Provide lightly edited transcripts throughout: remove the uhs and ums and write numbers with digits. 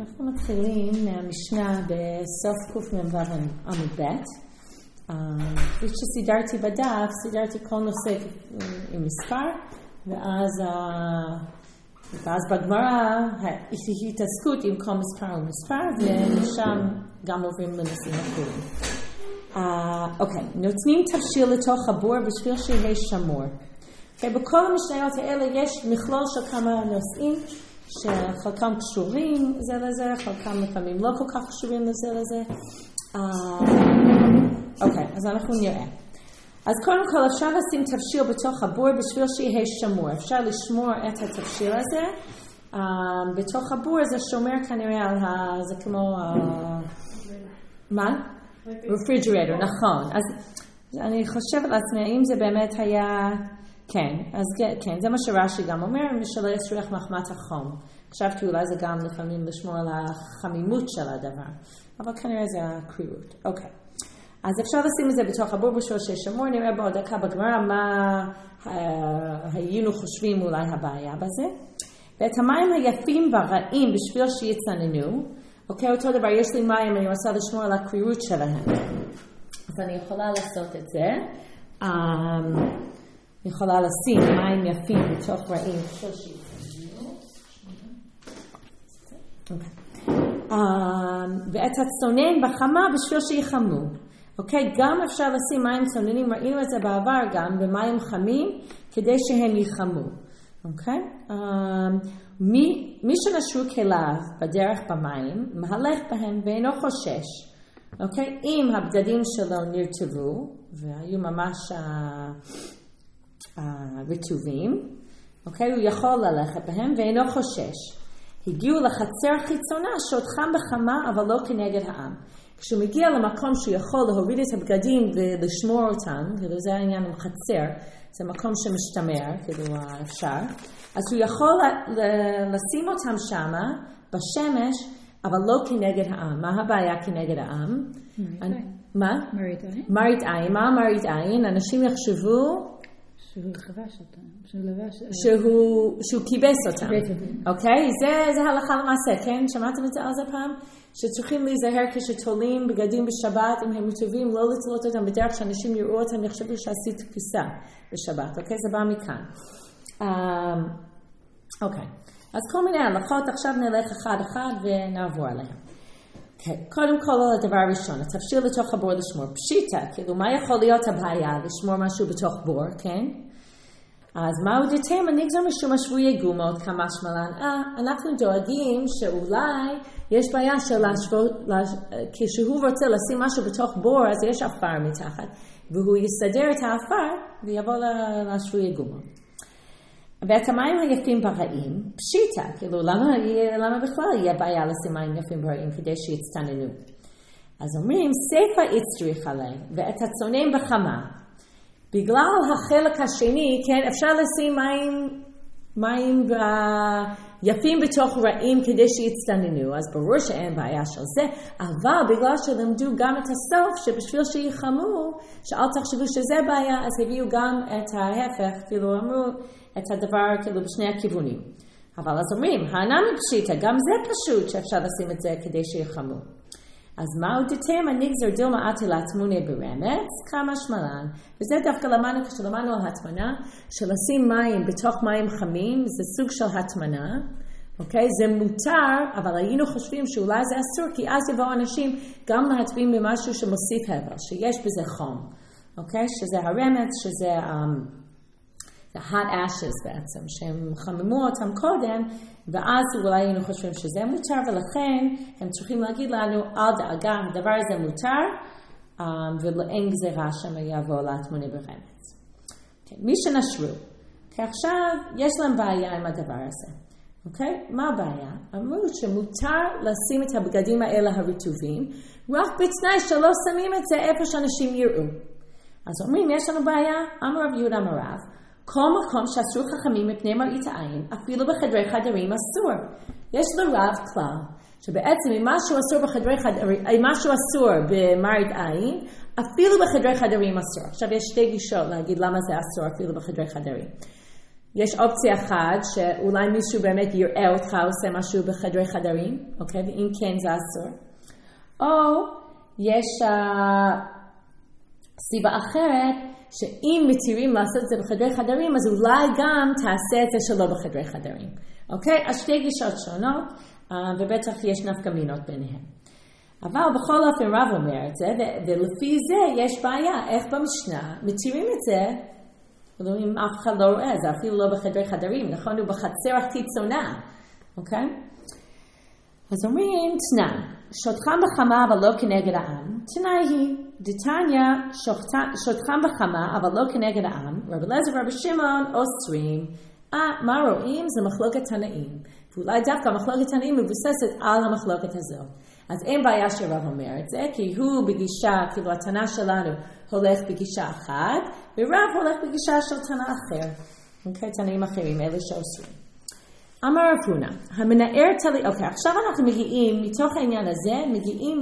אנחנו מתחילים מהמשנה בסוף קמ"ו עמוד ב'. כפי שסידרתי בדף, סידרתי כל נושא עם מספר, ואז בגמרא היא התעסקות עם כל מספר ומספר, ומשם גם עוברים לנושאים אחרים. אוקיי, נותנים תבשיל לתוך הבור בשביל שיהיה שמור. בכל המשניות האלה יש מכלול של כמה נושאים, שחלקם קשורים זה לזה, חלקם לפעמים לא כל כך קשורים לזה לזה. אוקיי, אז אנחנו נראה. אז קודם כל אפשר לשים תבשיל בתוך הבור בשביל שיהיה שמור. אפשר לשמור את התבשיל הזה. בתוך הבור זה שומר כנראה על זה כמו... מה? רפריג'רטור, נכון. אז אני חושבת לעצמי, האם זה באמת היה... כן, אז כן, זה מה שרש"י גם אומר, שלא יצריך מחמת החום. חשבתי אולי זה גם לפעמים לשמור על החמימות של הדבר, אבל כנראה זה הקריאות. אוקיי, אז אפשר לשים את זה בתוך הבור בשביל שישמור, נראה בעוד דקה בגמרא מה היינו חושבים אולי הבעיה בזה. ואת המים היפים והרעים בשביל שיצננו, אוקיי, אותו דבר, יש לי מים, אני רוצה לשמור על הקריאות שלהם. אז אני יכולה לעשות את זה. אני יכולה לשים מים יפים בתוך רעים בשביל שיצננו. ואת הצונן בחמה בשביל שיחמו. אוקיי, גם אפשר לשים מים צוננים, ראינו את זה בעבר גם, במים חמים, כדי שהם יחמו. אוקיי? מי שנשרו כליו בדרך במים, מהלך בהם ואינו חושש. אוקיי? אם הבגדים שלו נרטבו, והיו ממש רטובים, אוקיי? הוא יכול ללכת בהם ואינו חושש. הגיעו לחצר חיצונה שעוד חם בחמה, אבל לא כנגד העם. כשהוא מגיע למקום שהוא יכול להוריד את הבגדים ולשמור אותם, כאילו זה העניין עם חצר, זה מקום שמשתמר, כאילו אפשר, אז הוא יכול לשים אותם שם, בשמש, אבל לא כנגד העם. מה הבעיה כנגד העם? מה? מראית עין. מראית עין. מה מראית עין? אנשים יחשבו... שהוא חבש אותם, שהוא כיבס אותם. אוקיי? זה הלכה למעשה, כן? שמעתם את זה על זה פעם? שצריכים להיזהר כשתולים בגדים בשבת, אם הם טובים, לא לתלות אותם בדרך שאנשים יראו אותם, יחשבו שעשית כביסה בשבת. אוקיי? זה בא מכאן. אוקיי. אז כל מיני הלכות, עכשיו נלך אחד ונעבור עליהם. Okay. קודם כל, הדבר הראשון, התבשיל לתוך הבור לשמור. פשיטה, כאילו, מה יכול להיות הבעיה לשמור משהו בתוך בור, כן? אז מהו דתימה? נגזר משום השבויי גומות כמה שמלן. אנחנו דואגים שאולי יש בעיה של כשהוא רוצה לשים משהו בתוך בור, אז יש אפר מתחת, והוא יסדר את האפר ויבוא לשבויי גומות. ואת המים היפים ברעים, פשיטה, כאילו למה בכלל יהיה בעיה לשים מים יפים ברעים כדי שיצטננו? אז אומרים, ספר יצריך עליהם, ואת הצונן בחמה. בגלל החלק השני, כן, אפשר לשים מים יפים בתוך רעים כדי שיצטננו, אז ברור שאין בעיה של זה, אבל בגלל שלמדו גם את הסוף, שבשביל שיחמו, שאל תחשבו שזה בעיה, אז הביאו גם את ההפך, כאילו אמרו, את הדבר כאילו בשני הכיוונים. אבל אז אומרים, הנמי פשיטה, גם זה פשוט שאפשר לשים את זה כדי שיחמו. אז מהו דתימה? נגזר דילמה עטילת תמונה ברמץ, כמה שמלן. וזה דווקא למדנו כשלמדנו על התמנה, שלשים מים בתוך מים חמים, זה סוג של התמנה. אוקיי? זה מותר, אבל היינו חושבים שאולי זה אסור, כי אז יבואו אנשים גם להטביעים במשהו שמוסיף הבל, שיש בזה חום. אוקיי? שזה הרמץ, שזה... the hot ashes בעצם, שהם חממו אותם קודם, ואז אולי היינו חושבים שזה מותר, ולכן הם צריכים להגיד לנו, אל דאגה, הדבר הזה מותר, ואין גזירה שם יבוא להתמונה ברמץ. Okay, מי שנשרו, כי עכשיו יש להם בעיה עם הדבר הזה. אוקיי? מה הבעיה? אמרו שמותר לשים את הבגדים האלה הרטובים, רק בתנאי שלא שמים את זה איפה שאנשים יראו. אז אומרים, יש לנו בעיה, אמר רב יהודה אמר רב, כל מקום שאסור חכמים מפני מראית העין, אפילו בחדרי חדרים אסור. יש לרב כלל, שבעצם אם משהו אסור במראית עין, אפילו בחדרי חדרים אסור. עכשיו יש שתי גישות להגיד למה זה אסור אפילו בחדרי חדרים. יש אופציה אחת שאולי מישהו באמת יראה אותך עושה משהו בחדרי חדרים, אוקיי? ואם כן זה אסור. או יש סיבה אחרת שאם מתירים לעשות את זה בחדרי חדרים, אז אולי גם תעשה את זה שלא בחדרי חדרים. אוקיי? אז שתי גישות שונות, ובטח יש נפקא מינות ביניהם. אבל בכל אופן רב אומר את זה, ולפי זה יש בעיה. איך במשנה מתירים את זה, אם אף אחד לא רואה, זה אפילו לא בחדרי חדרים, נכון? הוא בחצר החיצונה. אוקיי? אז אומרים, תנן, שותחם בחמה אבל לא כנגד העם, תנאי היא, דתניא, שותחם בחמה אבל לא כנגד העם, רבי אליעזר ורבי שמעון אוסרים, מה רואים? זה מחלוקת תנאים. ואולי דווקא מחלוקת תנאים מבוססת על המחלוקת הזאת. אז אין בעיה שרב אומר את זה, כי הוא בגישה, כאילו התנא שלנו הולך בגישה אחת, ורב הולך בגישה של תנא אחר. אוקיי, תנאים אחרים, אלה שאוסרים. אמר רב הונא, המנער טלית, אוקיי, עכשיו אנחנו מגיעים, מתוך העניין הזה, מגיעים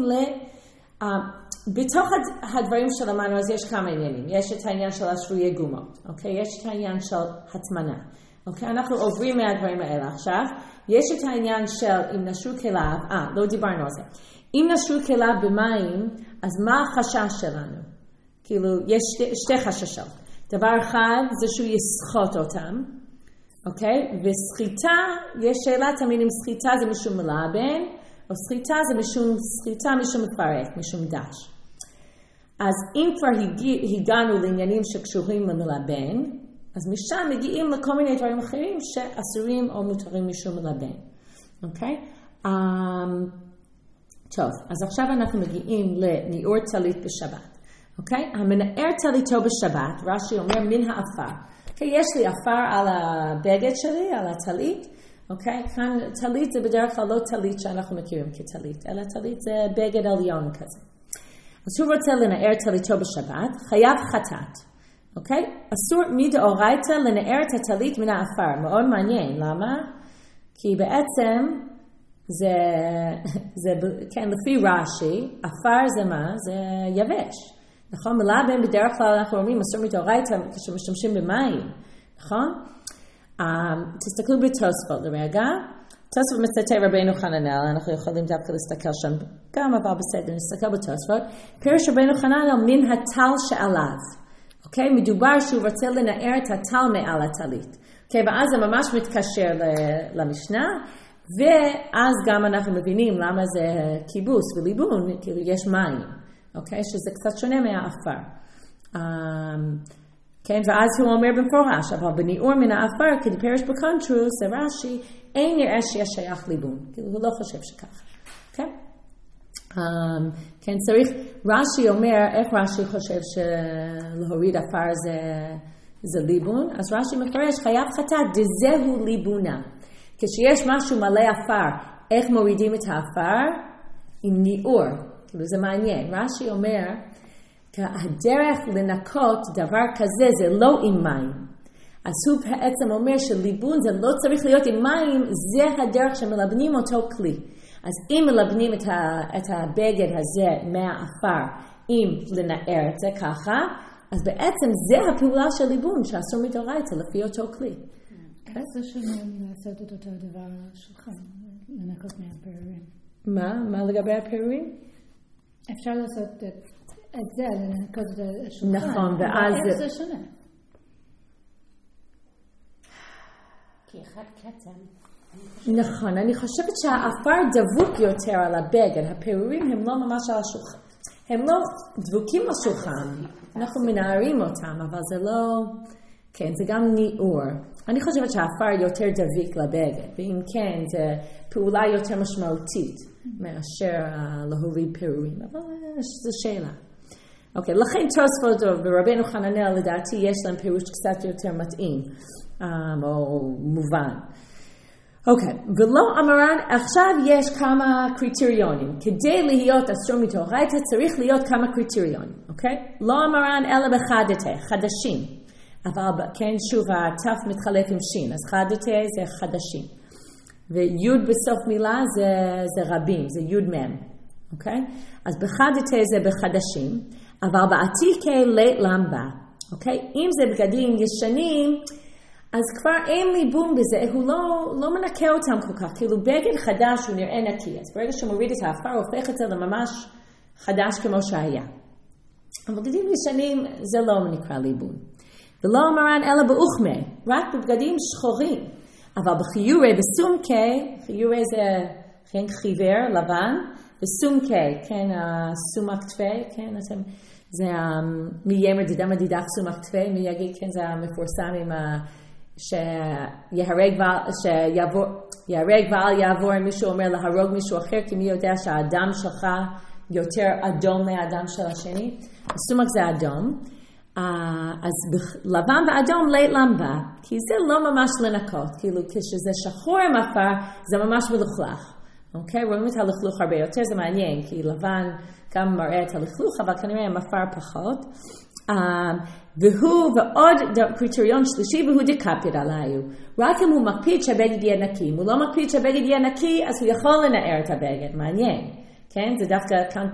בתוך הדברים שלמדנו, אז יש כמה עניינים. יש את העניין של השבויי גומות, אוקיי? יש את העניין של הטמנה. אוקיי, אנחנו עוברים מהדברים האלה עכשיו. יש את העניין של אם נשרו כליו, לא דיברנו על זה. אם נשרו כליו במים, אז מה החשש שלנו? כאילו, יש שתי חששות. דבר אחד זה שהוא יסחוט אותם, אוקיי? וסחיטה, יש שאלה תמיד אם סחיטה זה משום מלאבן, או סחיטה זה משום מפרק, משום דש. אז אם כבר הגענו לעניינים שקשורים למלאבן, אז משם מגיעים לכל מיני דברים אחרים שאסורים או מותרים משום מלאבן. אוקיי? טוב, אז עכשיו אנחנו מגיעים לניעור טלית בשבת. אוקיי? המנער טליתו בשבת, רש"י אומר מן האפר. אוקיי? יש לי אפר על הבגד שלי, על הטלית. אוקיי? כאן טלית זה בדרך כלל לא טלית שאנחנו מכירים כטלית, אלא טלית זה בגד עליון כזה. אז הוא רוצה לנער טליתו בשבת, חייב חטאת. אוקיי? אסור מדאורייתא לנער את הטלית מן האפר. מאוד מעניין. למה? כי בעצם זה כן, לפי רש"י, אפר זה מה? זה יבש. נכון? מלאבן בדרך כלל אנחנו אומרים אסור מדאורייתא כשמשתמשים במים. נכון? תסתכלו בתוספות לרגע. תוספות מסתתר רבינו חננאל, אנחנו יכולים דווקא להסתכל שם גם, אבל בסדר, נסתכל בתוספות. פירוש רבינו חננאל מן הטל שעליו. אוקיי? מדובר שהוא רוצה לנער את הטל מעל הטלית. אוקיי? ואז זה ממש מתקשר למשנה, ואז גם אנחנו מבינים למה זה כיבוס וליבון, כאילו יש מים. אוקיי? שזה קצת שונה מהאפר. כן, ואז הוא אומר במפורש, אבל בניעור מן האפר, כדפרש בקונטרוס, זה רש"י, אין נראה שיש שייך ליבון. כאילו, הוא לא חושב שככה. כן? כן, צריך, רש"י אומר, איך רש"י חושב שלהוריד אפר זה ליבון? אז רש"י מפרש, חייב חטאת, דזהו ליבונה. כשיש משהו מלא אפר, איך מורידים את האפר? עם ניעור. כאילו, זה מעניין. רש"י אומר, הדרך לנקות דבר כזה זה לא עם מים. אז הוא בעצם אומר שליבון זה לא צריך להיות עם מים, זה הדרך שמלבנים אותו כלי. אז אם מלבנים את הבגד הזה מהאפר, אם לנער את זה ככה, אז בעצם זה הפעולה של ליבון שאסור מדאורייתא לפי אותו כלי. איך זה שונה לעשות את אותו דבר שלך, לנקות מהפירורים? מה לגבי הפירורים? אפשר לעשות את זה, לנקות את השולחן. נכון, ואז איך זה שונה? כי אחד קטן. נכון, אני חושבת שהאפר דבוק יותר על הבגד, הפירורים הם לא ממש על השולחן. הם לא דבוקים לשולחן, אנחנו מנערים אותם, אבל זה לא, כן, זה גם ניעור. אני חושבת שהאפר יותר דביק לבגד, ואם כן, זה פעולה יותר משמעותית מאשר להוריד פירורים, אבל זו שאלה. אוקיי, לכן תוספות ורבינו חננאל לדעתי יש להם פירוש קצת יותר מתאים, או מובן. אוקיי, ולא אמרן, עכשיו יש כמה קריטריונים. כדי להיות אסור מדאורייתא צריך להיות כמה קריטריונים, אוקיי? לא אמרן אלא בחדתא, חדשים. אבל כן, שוב, התף מתחלף עם שין, אז חדתא זה חדשים. ויוד בסוף מילה זה רבים, זה יוד מם, אוקיי? אז בחדתא זה בחדשים, אבל בעתיקי לית למבה, אוקיי? אם זה בגדים ישנים, אז כבר אין ליבון בזה, הוא לא מנקה אותם כל כך, כאילו בגד חדש הוא נראה נקי, אז ברגע שהוא מוריד את האפר, הוא הופך את זה לממש חדש כמו שהיה. אבל בגדים ישנים זה לא נקרא ליבון. ולא אמרן אלא באוכמה, רק בבגדים שחורים. אבל בחיורי, בסומקה, חיורי זה כן חיוור, לבן, בסומקה, כן, סומק תפי, כן, אתם, זה מיימר דידם הדידך סומק תפי, מי יגיד, כן, זה המפורסם עם שיהרג ועל יעבור, מישהו אומר להרוג מישהו אחר, כי מי יודע שהאדם שלך יותר אדום מהאדם של השני. סומק זה אדום. אז לבן ואדום לית למבה, כי זה לא ממש לנקות, כאילו כשזה שחור עם אפר, זה ממש מלוכלך. אוקיי? רואים את הלכלוך הרבה יותר, זה מעניין, כי לבן גם מראה את הלכלוך, אבל כנראה עם אפר פחות. והוא ועוד קריטריון שלישי, והוא דקפיד עליו. רק אם הוא מקפיד שהבגד יהיה נקי. אם הוא לא מקפיד שהבגד יהיה נקי, אז הוא יכול לנער את הבגד. מעניין. כן? זה דווקא,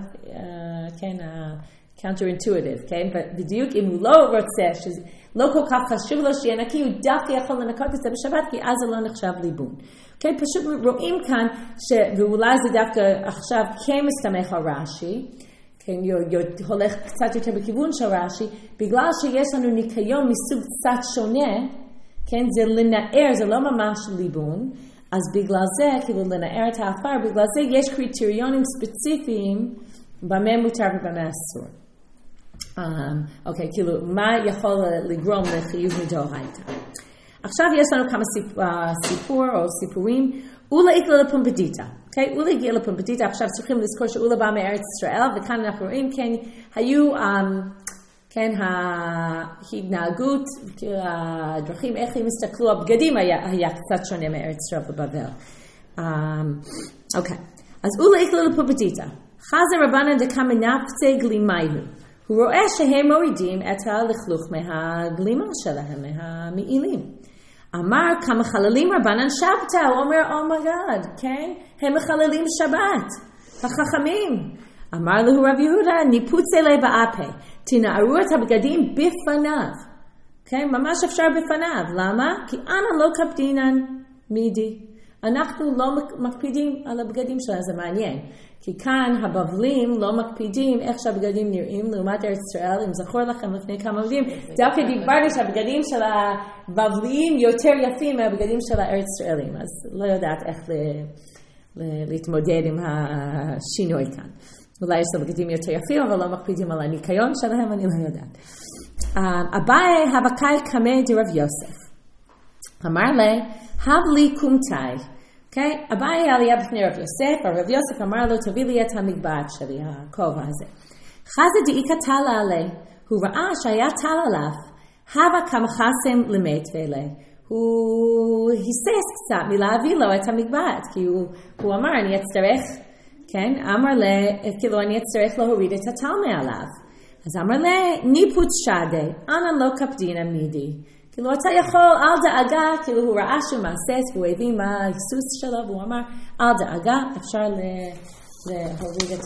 כן, counter-intuitive, כן? בדיוק אם הוא לא רוצה, שלא כל כך חשוב לו שיהיה נקי, הוא דווקא יכול לנקות את זה בשבת, כי אז זה לא נחשב ליבון. כן? פשוט רואים כאן, ואולי זה דווקא עכשיו כן מסתמך על רש"י, כן? הולך קצת יותר בכיוון של רש"י, בגלל שיש לנו ניקיון מסוג קצת שונה, כן? זה לנער, זה לא ממש ליבון, אז בגלל זה, כאילו לנער את האפר, בגלל זה יש קריטריונים ספציפיים, במה מותר ובמה אסור. אוקיי, כאילו, מה יכול לגרום לחיוב מדאורייתא? עכשיו יש לנו כמה סיפור או סיפורים. אולה הגיע לפומבדיתא. אוקיי, אולה הגיע לפומבדיתא. עכשיו צריכים לזכור שאולה בא מארץ ישראל, וכאן אנחנו רואים, כן, היו, כן, ההתנהגות, הדרכים, איך הם הסתכלו, הבגדים היה קצת שונה מארץ ישראל בבבל. אוקיי, אז אולה הגיע לפומבדיתא. חזר רבנן דקה מנפצי גלימייהו. הוא רואה שהם מורידים את הלכלוך מהגלימה שלהם, מהמעילים. אמר כמה חללים רבנן שבתא, הוא אומר, אומייגאד, כן? הם מחללים שבת, החכמים. אמר לו רב יהודה, ניפוצי לי באפה, תנערו את הבגדים בפניו. כן? ממש אפשר בפניו. למה? כי אנא לא קפדינן מידי. אנחנו לא מקפידים על הבגדים שלנו, זה מעניין. כי כאן הבבלים לא מקפידים איך שהבגדים נראים לעומת ארץ ישראל. אם זכור לכם לפני כמה עובדים, דווקא דיברנו שהבגדים של הבבלים יותר יפים מהבגדים של הארץ ישראלים. אז לא יודעת איך להתמודד עם השינוי כאן. אולי יש לבגדים יותר יפים, אבל לא מקפידים על הניקיון שלהם, אני לא יודעת. אביי הבקאי קמא דרב יוסף. אמר לי, הב לי קומתאי. אוקיי? אביי עלייה בפני רב יוסף, הרב יוסף אמר לו, תביא לי את המגבעת שלי, הכובע הזה. חזה דאיקה טלה עלי, הוא ראה שהיה טל עליו, הבה כמה חסם למת ואלה. הוא היסס קצת מלהביא לו את המגבעת, כי הוא אמר, אני אצטרך, כן? אמר לי, כאילו אני אצטרך להוריד את הטל מעליו. אז אמר לי, ניפוץ שדה, אנא לא קפדינה מידי. כאילו אתה יכול, אל דאגה, כאילו הוא ראה שהוא מעשס, והוא הבין מה ההיסוס שלו, והוא אמר, אל דאגה, אפשר להוריד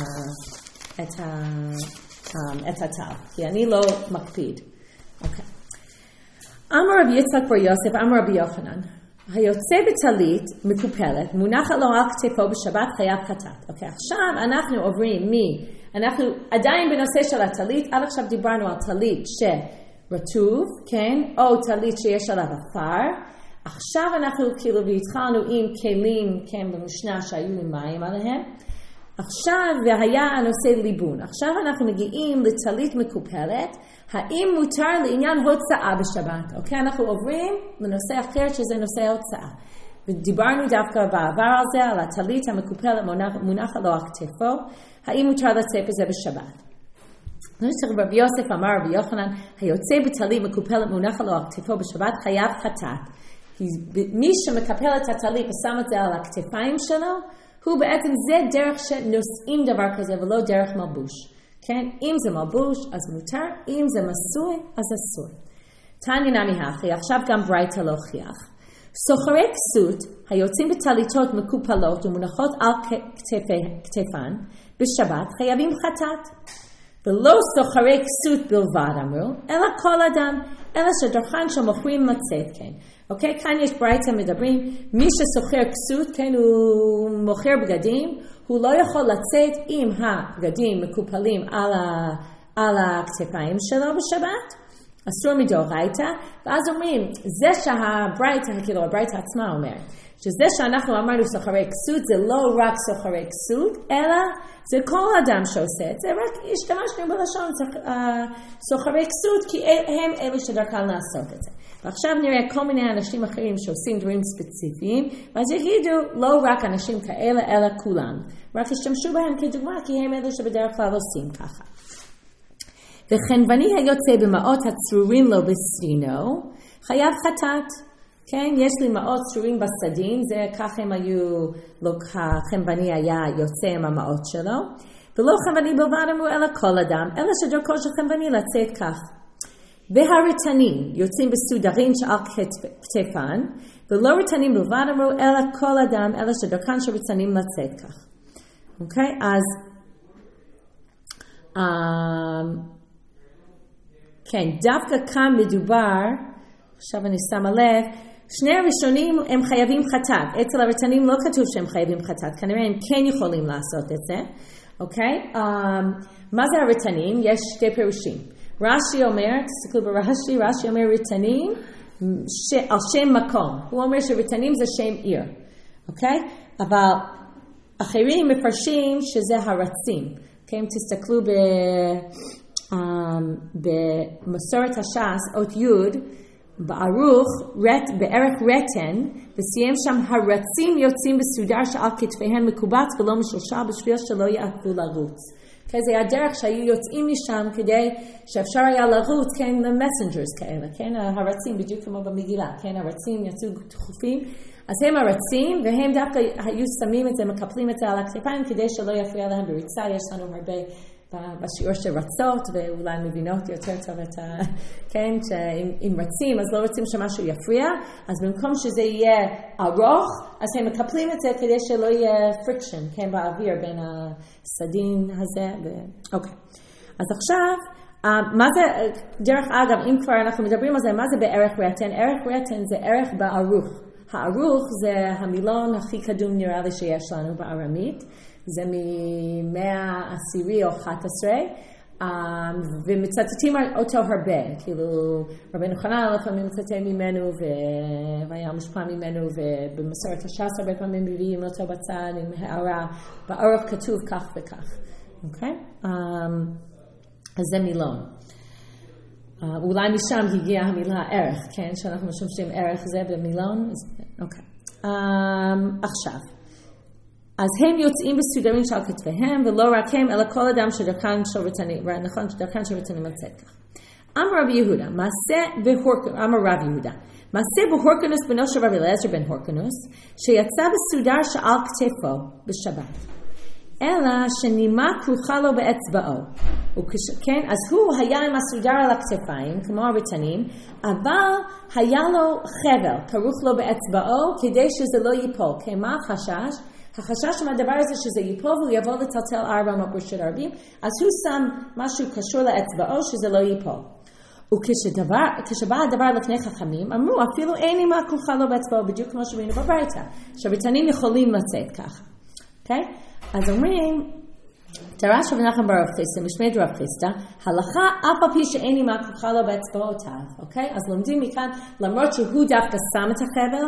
את הטל, כי אני לא מקפיד. אוקיי. אמר רבי יצחק בר יוסף, אמר רבי יוחנן, היוצא בטלית מקופלת, מונחת לו על כתפו בשבת חייב חטאת. אוקיי, עכשיו אנחנו עוברים אנחנו עדיין בנושא של הטלית, עד עכשיו דיברנו על טלית רטוב, כן? או טלית שיש עליו אפר. עכשיו אנחנו כאילו והתחלנו עם כלים, כן, במשנה שהיו עם מים עליהם. עכשיו, והיה הנושא ליבון. עכשיו אנחנו מגיעים לטלית מקופלת. האם מותר לעניין הוצאה בשבת? אוקיי, אנחנו עוברים לנושא אחר שזה נושא הוצאה. ודיברנו דווקא בעבר על זה, על הטלית המקופלת מונח לו על כתפו. האם מותר לצאת בזה בשבת? רבי יוסף אמר רבי יוחנן, היוצא בטלית מקופלת מונח לו על כתפו בשבת חייב חטאת. מי שמקפל את הטלית ושם את זה על הכתפיים שלו, הוא בעצם זה דרך שנושאים דבר כזה ולא דרך מלבוש. כן? אם זה מלבוש אז מותר, אם זה מסוי אז אסור. תניא נמי הכי, עכשיו גם ברייתא להוכיח. סוחרי כסות היוצאים בטליתות מקופלות ומונחות על כתפן בשבת חייבים חטאת. ולא סוחרי כסות בלבד אמרו, אלא כל אדם, אלא שדרכן שמוכרים לצאת, כן. אוקיי? כאן יש ברייתא מדברים, מי שסוחר כסות, כן, הוא מוכר בגדים, הוא לא יכול לצאת אם הבגדים מקופלים על הכתפיים שלו בשבת, אסור מדאורייתא, ואז אומרים, זה שהברייתא, כאילו הברייתא עצמה אומרת, שזה שאנחנו אמרנו סוחרי כסות, זה לא רק סוחרי כסות, אלא זה כל אדם שעושה את זה, רק השתמשנו בלשון סוחרי כסות, כי הם אלו שדרכם לעשות את זה. ועכשיו נראה כל מיני אנשים אחרים שעושים דברים ספציפיים, ואז יגידו לא רק אנשים כאלה, אלא כולם. רק השתמשו בהם כדוגמה, כי הם אלו שבדרך כלל עושים ככה. וחנווני היוצא במעות הצרורים לו בסדינו, חייב חטאת. כן, יש לי מעות צרורים בסדין, זה כך הם היו, חנווני היה יוצא עם המעות שלו, ולא חנווני בלבד אמרו אלא כל אדם, אלא שדרכו של חנווני לצאת כך. והרתנים יוצאים בסודרים שעל כתפן, ולא רתנים בלבד אמרו אלא כל אדם, אלא שדרכן של רתנים לצאת כך. אוקיי, אז כן, דווקא כאן מדובר, עכשיו אני שמה לב, שני הראשונים הם חייבים חטאת. אצל הרתנים לא כתוב שהם חייבים חטאת, כנראה הם כן יכולים לעשות את זה. אוקיי? מה זה הרתנים? יש שתי פירושים. רש"י אומר, תסתכלו ברש"י, רש"י אומר רתנים על שם מקום. הוא אומר שרתנים זה שם עיר. אוקיי? אבל אחרים מפרשים שזה הרצים. אוקיי? אם תסתכלו במסורת הש"ס, אות י' בערוך, בערך רתן, וסיים שם הרצים יוצאים בסודר שעל כתפיהם מקובץ ולא משולשל בשביל שלא יעקבו לרוץ. זה היה דרך שהיו יוצאים משם כדי שאפשר היה לרוץ, כן, למסנג'רס כאלה, כן, הרצים בדיוק כמו במגילה, כן, הרצים יצאו דחופים, אז הם הרצים והם דווקא היו שמים את זה, מקפלים את זה על הכתפיים כדי שלא יפריע להם בריצה. יש לנו הרבה בשיעור של רצות, ואולי מבינות יותר טוב את כן, שאם רצים, אז לא רוצים שמשהו יפריע, אז במקום שזה יהיה ארוך, אז הם מקפלים את זה כדי שלא יהיה פריקשן, כן, באוויר בין הסדין הזה, אוקיי. אז עכשיו, מה זה, דרך אגב, אם כבר אנחנו מדברים על זה, מה זה בערך רתן? ערך רתן זה ערך בערוך. הערוך זה המילון הכי קדום נראה לי שיש לנו בארמית, זה ממאה עשירי או 11, ומצטטים אותו הרבה, כאילו רבנו חנן לפעמים מצטט ממנו והיה מושפע ממנו, ובמסורת הש"ס הרבה פעמים מביאים אותו בצד עם הערה, באורך כתוב כך וכך, אוקיי? אז זה מילון. אולי משם הגיעה המילה ערך, כן? שאנחנו משתמשים ערך זה במילון, אוקיי. עכשיו. אז הם יוצאים בסודרים של כתפיהם, ולא רק הם, אלא כל אדם שדרכן של רתנים, נכון, שדרכן של רתנים לצאת כך. אמר רב יהודה, אמר רב יהודה, מעשה בהורקנוס בנו של רבי אליעזר בן הורקנוס, שיצא בסודר שעל כתפו בשבת, אלא שנימה כרוכה לו באצבעו. כן, אז הוא היה עם הסודר על הכתפיים, כמו הרתנים, אבל היה לו חבל, כרוך לו באצבעו, כדי שזה לא ייפול. כן, מה החשש? החשש מהדבר הזה שזה ייפול והוא יבוא לטלטל 400 ברשות הרבים, אז הוא שם משהו קשור לאצבעו שזה לא ייפול. וכשבא הדבר לפני חכמים, אמרו אפילו אין אימה כרוכה לו באצבעו, בדיוק כמו שראינו בברייתא, שהרתנים יכולים לצאת ככה. אוקיי? אז אומרים, דרש רב נחמן בר רב חיסדא, משמד רב חיסדא, הלכה אף על פי שאין אימה כרוכה לו באצבעותיו. אוקיי? אז לומדים מכאן, למרות שהוא דווקא שם את החבל,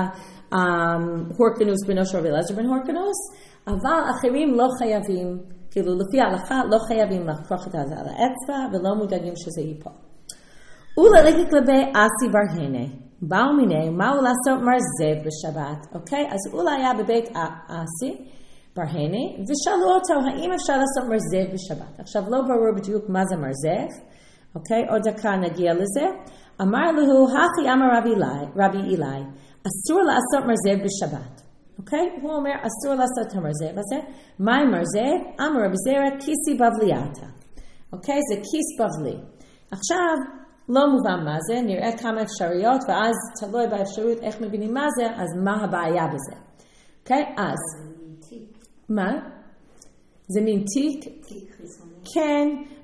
הורקנוס בנו של רבי אליעזר בן הורקנוס, אבל אחרים לא חייבים, כאילו לפי ההלכה לא חייבים לכרוך את זה על האצבע ולא מודאגים שזה ייפול. וללכת לבי אסי ברהנה, באו מיני, מהו לעשות מרזב בשבת, אוקיי? אז אולי היה בבית אסי ברהנה, ושאלו אותו האם אפשר לעשות מרזב בשבת. עכשיו לא ברור בדיוק מה זה מרזב, אוקיי? עוד דקה נגיע לזה. אמר לו, הכי אמר רבי אלי, אסור לעשות מרזב בשבת. אוקיי? הוא אומר, אסור לעשות את המרזב הזה. מה עם מרזב? אמר רבי זרע, כיסי בבלייתא. אוקיי? זה כיס בבלי. עכשיו, לא מובן מה זה, נראה כמה אפשרויות, ואז תלוי באפשרות איך מבינים מה זה, אז מה הבעיה בזה. אוקיי? אז, מה? זה מין תיק? כן,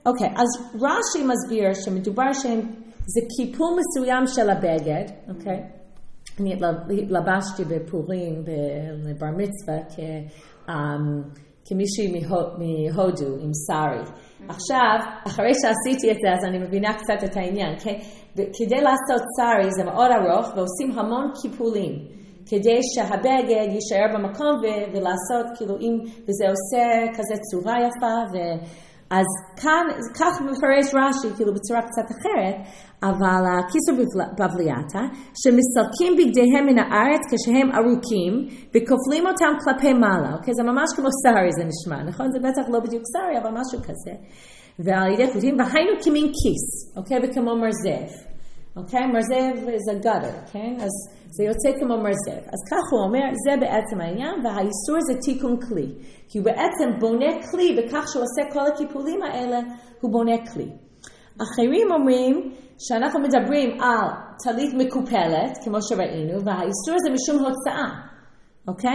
אוקיי, אז רש"י מסביר שמדובר שזה קיפול מסוים של הבגד, אוקיי? אני התלבשתי בפורים, בבר מצווה, כמישהי מהודו, עם סארי. עכשיו, אחרי שעשיתי את זה, אז אני מבינה קצת את העניין. כדי לעשות סארי זה מאוד ארוך, ועושים המון קיפולים, כדי שהבגד יישאר במקום ולעשות, כאילו, וזה עושה כזה צורה יפה, אז כאן, כך מפרש רש"י, כאילו בצורה קצת אחרת, אבל הכיסור בבלייתא, שמסלקים בגדיהם מן הארץ כשהם ארוכים, וכופלים אותם כלפי מעלה, אוקיי? זה ממש כמו סארי זה נשמע, נכון? זה בטח לא בדיוק סארי, אבל משהו כזה. ועל ידי כותבים, והיינו כמין כיס, אוקיי? וכמו מרזב. אוקיי? מרזב זה גדר, כן? אז זה יוצא כמו מרזב. אז כך הוא אומר, זה בעצם העניין, והאיסור זה תיקון כלי. כי הוא בעצם בונה כלי, בכך שהוא עושה כל הקיפולים האלה, הוא בונה כלי. אחרים אומרים שאנחנו מדברים על טלית מקופלת, כמו שראינו, והאיסור זה משום הוצאה. אוקיי?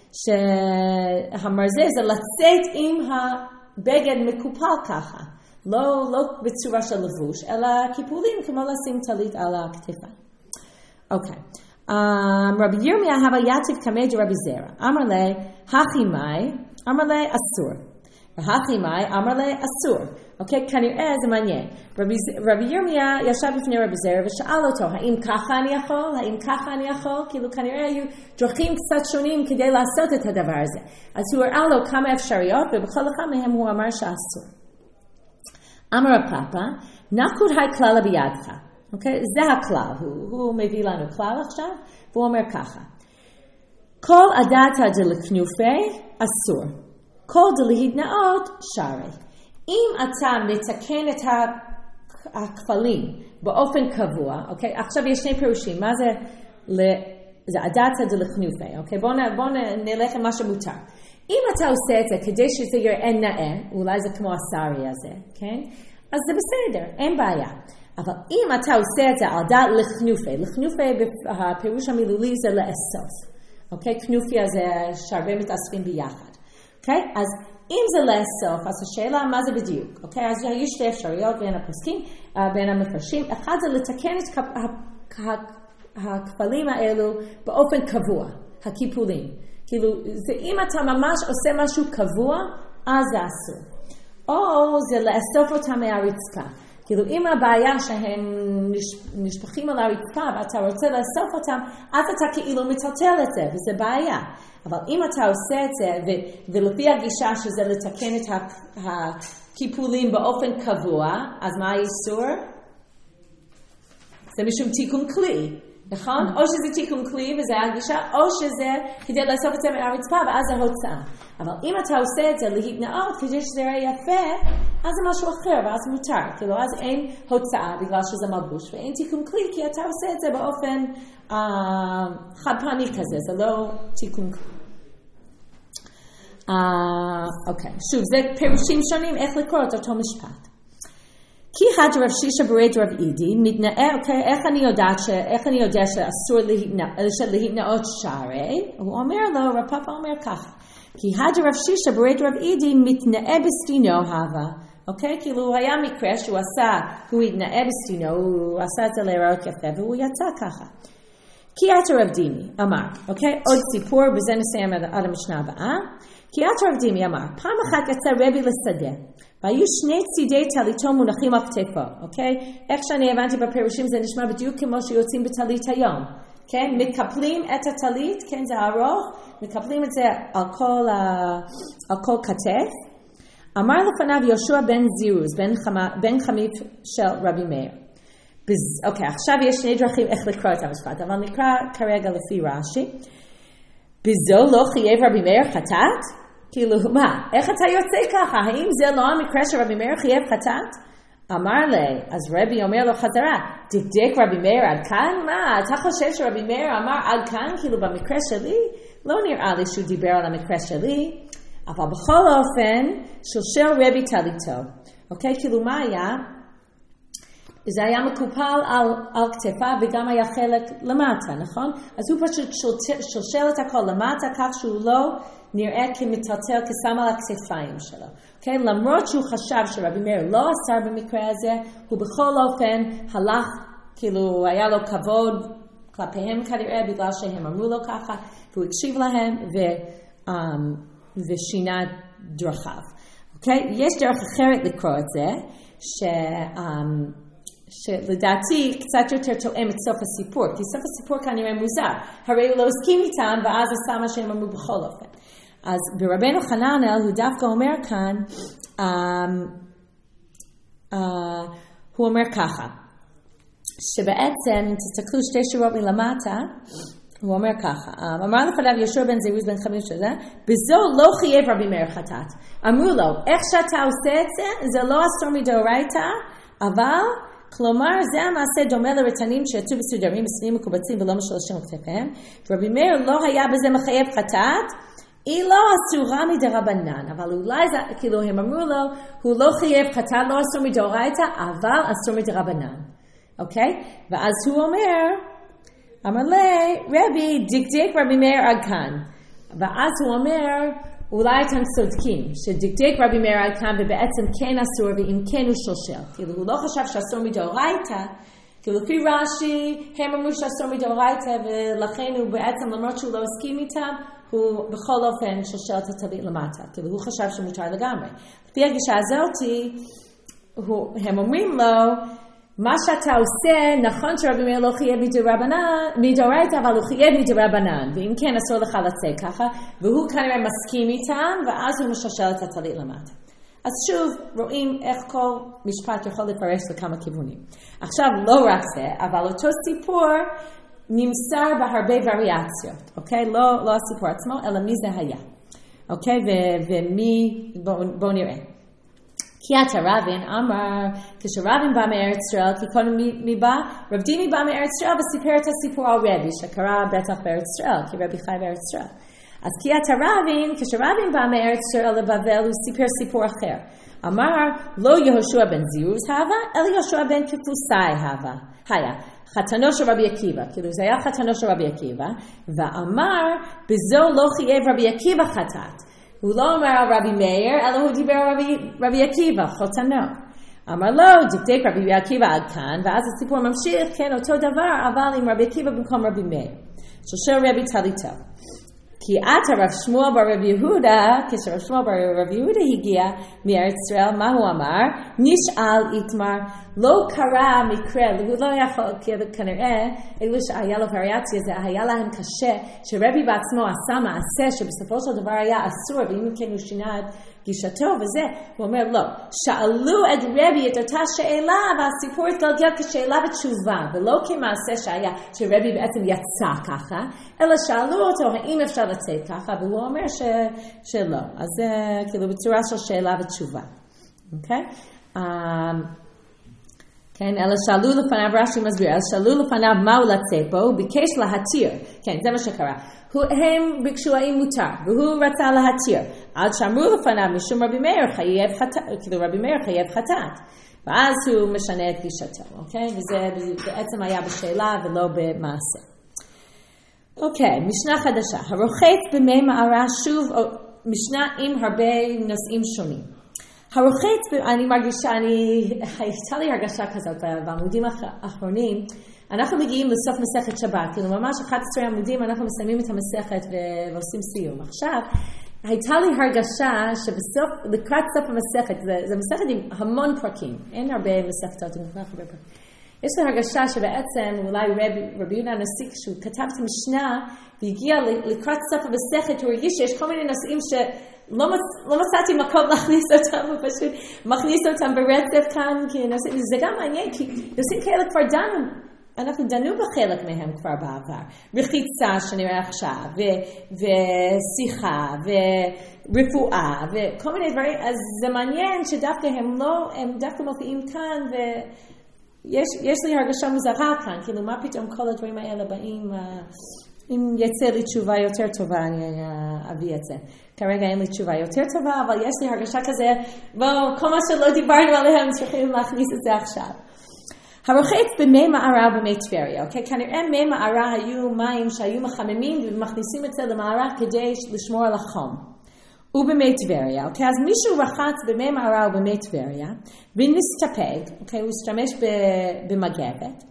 שהמרזב זה לצאת עם הבגד מקופל ככה. לא בצורה של לבוש, אלא קיפולים כמו לשים טלית על הכתפיים. אוקיי. רבי ירמיה הווה יתיב קמי דרבי זרע. אמר לי, הכי מאי, אמר לי אסור. והכי מאי, אמר לי אסור. אוקיי, כנראה זה מעניין. רבי ירמיה ישב בפני רבי זרע ושאל אותו, האם ככה אני יכול? האם ככה אני יכול? כאילו כנראה היו דרכים קצת שונים כדי לעשות את הדבר הזה. אז הוא הראה לו כמה אפשריות, ובכל אחד מהם הוא אמר שאסור. אמר הפאפה, נקוד היי כלל בידך. אוקיי? זה הכלל. הוא מביא לנו כלל עכשיו, והוא אומר ככה. כל עדתא דלכנופי אסור. כל דלהתנאות שרי. אם אתה מתקן את הכפלים באופן קבוע, אוקיי? עכשיו יש שני פירושים. מה זה? זה עדתא דלכנופי. אוקיי? בואו נלך עם מה שמותר. אם אתה עושה את זה כדי שזה יראה נאה, אולי זה כמו הסארי הזה, כן? אז זה בסדר, אין בעיה. אבל אם אתה עושה את זה על דעת לכנופי, לכנופי בפירוש המילולי זה לאסוף, אוקיי? כנופי הזה שהרבה מתאספים ביחד, אוקיי? אז אם זה לאסוף, אז השאלה מה זה בדיוק, אוקיי? אז יש שתי אפשרויות בין הפוסקים, בין המפרשים. אחד זה לתקן את הכפלים האלו באופן קבוע, הקיפולים. כאילו, אם אתה ממש עושה משהו קבוע, אז זה אסור. או זה לאסוף אותם מהרצפה. כאילו, אם הבעיה שהם נשפכים על הרצפה ואתה רוצה לאסוף אותם, אז אתה כאילו מטלטל את זה, וזה בעיה. אבל אם אתה עושה את זה, ולפי הגישה שזה לתקן את הקיפולים באופן קבוע, אז מה האיסור? זה משום תיקון כלי. נכון? או שזה תיקון כלי וזה הגישה, או שזה כדי לאסוף את זה מהרצפה ואז זה הוצאה. אבל אם אתה עושה את זה להתנאות כדי שזה יראה יפה, אז זה משהו אחר ואז מותר. כאילו אז אין הוצאה בגלל שזה מלבוש ואין תיקון כלי כי אתה עושה את זה באופן חד פעמי כזה, זה לא תיקון כלי. אוקיי, שוב, זה פירושים שונים איך לקרוא את אותו משפט. כי רב שישה ברד רב אידי מתנאה, אוקיי, איך אני יודע שאסור להתנאות שרי? הוא אומר לו, רב פאפה אומר ככה, כי רב שישה ברד רב אידי מתנאה בסתינו הווה, אוקיי, כאילו הוא היה מקרה שהוא התנאה בסתינו, הוא עשה את זה להיראות יפה, והוא יצא ככה. כי רב דימי אמר, אוקיי, עוד סיפור, בזה נסיים עד המשנה הבאה, כי רב דימי אמר, פעם אחת יצא רבי לשדה, והיו שני צידי טליתו מונחים על כתפו, אוקיי? איך שאני הבנתי בפירושים זה נשמע בדיוק כמו שיוצאים בטלית היום, כן? מקפלים את הטלית, כן? זה ארוך, מקפלים את זה על כל כתף. אמר לפניו יהושע בן זירוז, בן חמיף של רבי מאיר. אוקיי, עכשיו יש שני דרכים איך לקרוא את המשפט, אבל נקרא כרגע לפי רש"י. בזו לא חייב רבי מאיר חטאת? כאילו, מה? איך אתה יוצא ככה? האם זה לא המקרה שרבי מאיר חייב חטאת? אמר לי, אז רבי אומר לו חזרה, דקדק רבי מאיר עד כאן? מה? אתה חושב שרבי מאיר אמר עד כאן? כאילו במקרה שלי? לא נראה לי שהוא דיבר על המקרה שלי, אבל בכל אופן, שלשל רבי טליתו. אוקיי? כאילו מה היה? זה היה מקופל על כתפה וגם היה חלק למטה, נכון? אז הוא פשוט שולשל את הכל למטה כך שהוא לא נראה כמטלטל כשם על הכתפיים שלו. Okay? למרות שהוא חשב שרבי מאיר לא אסר במקרה הזה, הוא בכל אופן הלך, כאילו היה לו כבוד כלפיהם כנראה בגלל שהם אמרו לו ככה, והוא הקשיב להם ושינה דרכיו. Okay? יש דרך אחרת לקרוא את זה, שלדעתי קצת יותר תואם את סוף הסיפור, כי סוף הסיפור כנראה מוזר. הרי הוא לא הסכים איתם, ואז עשה מה שהם אמרו בכל אופן. אז ברבנו חננאל הוא דווקא אומר כאן, הוא אומר ככה, שבעצם, אם תסתכלו שתי שורות מלמטה, הוא אומר ככה, אמר לפניו יהושע בן זירוז בן 15, בזו לא חייב רבי מאיר חטאת. אמרו לו, איך שאתה עושה את זה, זה לא אסור מדאורייתא, אבל, כלומר, זה המעשה דומה לרטנים שיצאו בסודרים, בסניים מקובצים ולא משולשים לכתפיהם, ורבי מאיר לא היה בזה מחייב חטאת, היא לא אסורה מדרבנן, אבל אולי זה, כאילו הם אמרו לו, הוא לא חייב חטאת, לא אסור מדאורייתא, אבל אסור מדרבנן. אוקיי? ואז הוא אומר, אמר לי, רבי, דקדק רבי מאיר עד כאן. ואז הוא אומר, אולי אתם צודקים, שדקדק רבי מאיר עד כאן, ובעצם כן אסור, ואם כן הוא שושל. כאילו, הוא לא חשב שאסור מדאורייתא, כאילו, לפי רש"י, הם אמרו שאסור מדאורייתא, ולכן הוא בעצם, למרות שהוא לא הסכים איתם, הוא בכל אופן שושל את הטבעת למטה. כאילו, הוא חשב שמותר לגמרי. לפי הגישה הזאת, הם אומרים לו, מה שאתה עושה, נכון שרבי מאיר לא חייב מדאורייתא, אבל הוא חייב מדרבנן, ואם כן אסור לך לצאת ככה, והוא כנראה מסכים איתם, ואז הוא משושל את הטלית למטה. אז שוב, רואים איך כל משפט יכול לפרש לכמה כיוונים. עכשיו, לא רק זה, אבל אותו סיפור נמסר בהרבה וריאציות, אוקיי? לא הסיפור עצמו, אלא מי זה היה. אוקיי? ומי, בואו נראה. כי אתה רבין אמר, כשרבין בא מארץ ישראל, כי קודם מי בא? רב דימי בא מארץ ישראל וסיפר את הסיפור על רבי, שקרה בטח בארץ ישראל, כי רבי חי בארץ ישראל. אז כי אתה רבין, כשרבין בא מארץ ישראל לבבל, הוא סיפר סיפור אחר. אמר, לא יהושע בן זירוז הווה, אלא יהושע בן כפוסי הווה. היה, חתנו של רבי עקיבא, כאילו זה היה חתנו של רבי עקיבא, ואמר, בזו לא חייב רבי עקיבא חטאת. הוא לא אומר על רבי מאיר, אלא הוא דיבר על רבי עקיבא, חותנו. אמר לו, דקדק רבי עקיבא עד כאן, ואז הסיפור ממשיך, כן, אותו דבר, אבל עם רבי עקיבא במקום רבי מאיר. שושל רבי טליתו. כי אתה רב שמואל בר רבי יהודה, כשרב שמואל בר רבי יהודה הגיע מארץ ישראל, מה הוא אמר? נשאל איתמר, לא קרה מקרה, הוא לא יכול, כנראה, אלו שהיה לו וריאציה, זה היה להם קשה, שרבי בעצמו עשה מעשה, שבסופו של דבר היה אסור, ואם כן הוא שינה את גישתו וזה, הוא אומר, לא, שאלו את רבי את אותה שאלה, והסיפור התגלגל כשאלה ותשובה, ולא כמעשה שהיה, שרבי בעצם יצא ככה, אלא שאלו אותו, האם אפשר לצאת ככה, והוא אומר שלא. אז זה כאילו בצורה של שאלה ותשובה. אוקיי? כן, אלא שאלו לפניו, רש"י מסביר, אז שאלו לפניו מה הוא לצאת בו, הוא ביקש להתיר. כן, זה מה שקרה. הם ביקשו האם מותר, והוא רצה להתיר. עד שאמרו לפניו, משום רבי מאיר חייב חטאת, כאילו רבי מאיר חייב חטאת. ואז הוא משנה את גישתו, אוקיי? וזה בעצם היה בשאלה ולא במעשה. אוקיי, משנה חדשה. הרוחץ במי מערה, שוב, משנה עם הרבה נושאים שונים. הרוחץ, אני מרגישה, הייתה לי הרגשה כזאת בעמודים האחרונים, אנחנו מגיעים לסוף מסכת שבת, כאילו ממש 11 עמודים אנחנו מסיימים את המסכת ועושים סיום. עכשיו, הייתה לי הרגשה שבסוף, לקראת סוף המסכת, זה מסכת עם המון פרקים, אין הרבה מסכתות עם כל כך הרבה פרקים. יש לי הרגשה שבעצם אולי רבי יהודה הנשיא, כשהוא כתב את המשנה והגיע לקראת סוף המסכת, הוא הרגיש שיש כל מיני נושאים לא מצאתי מקום להכניס אותם, הוא פשוט מכניס אותם ברצף כאן, כי זה גם מעניין, כי נושאים כאלה כבר דנו, אנחנו דנו בחלק מהם כבר בעבר, רחיצה שנראה עכשיו, ושיחה, ורפואה, וכל מיני דברים, אז זה מעניין שדווקא הם דווקא מופיעים כאן, ויש לי הרגשה מוזרה כאן, כאילו מה פתאום כל הדברים האלה באים, אם יצא לי תשובה יותר טובה, אני אביא את זה. כרגע אין לי תשובה יותר טובה, אבל יש לי הרגשה כזה, כל מה שלא דיברנו עליהם צריכים להכניס את זה עכשיו. הרוחץ במי מערה ובמי טבריה, אוקיי? כנראה מי מערה היו מים שהיו מחממים ומכניסים את זה למערה כדי לשמור על החום. ובמי טבריה, אוקיי? אז מישהו רחץ במי מערה ובמי טבריה, ונסתפק, אוקיי? הוא השתמש במגבת.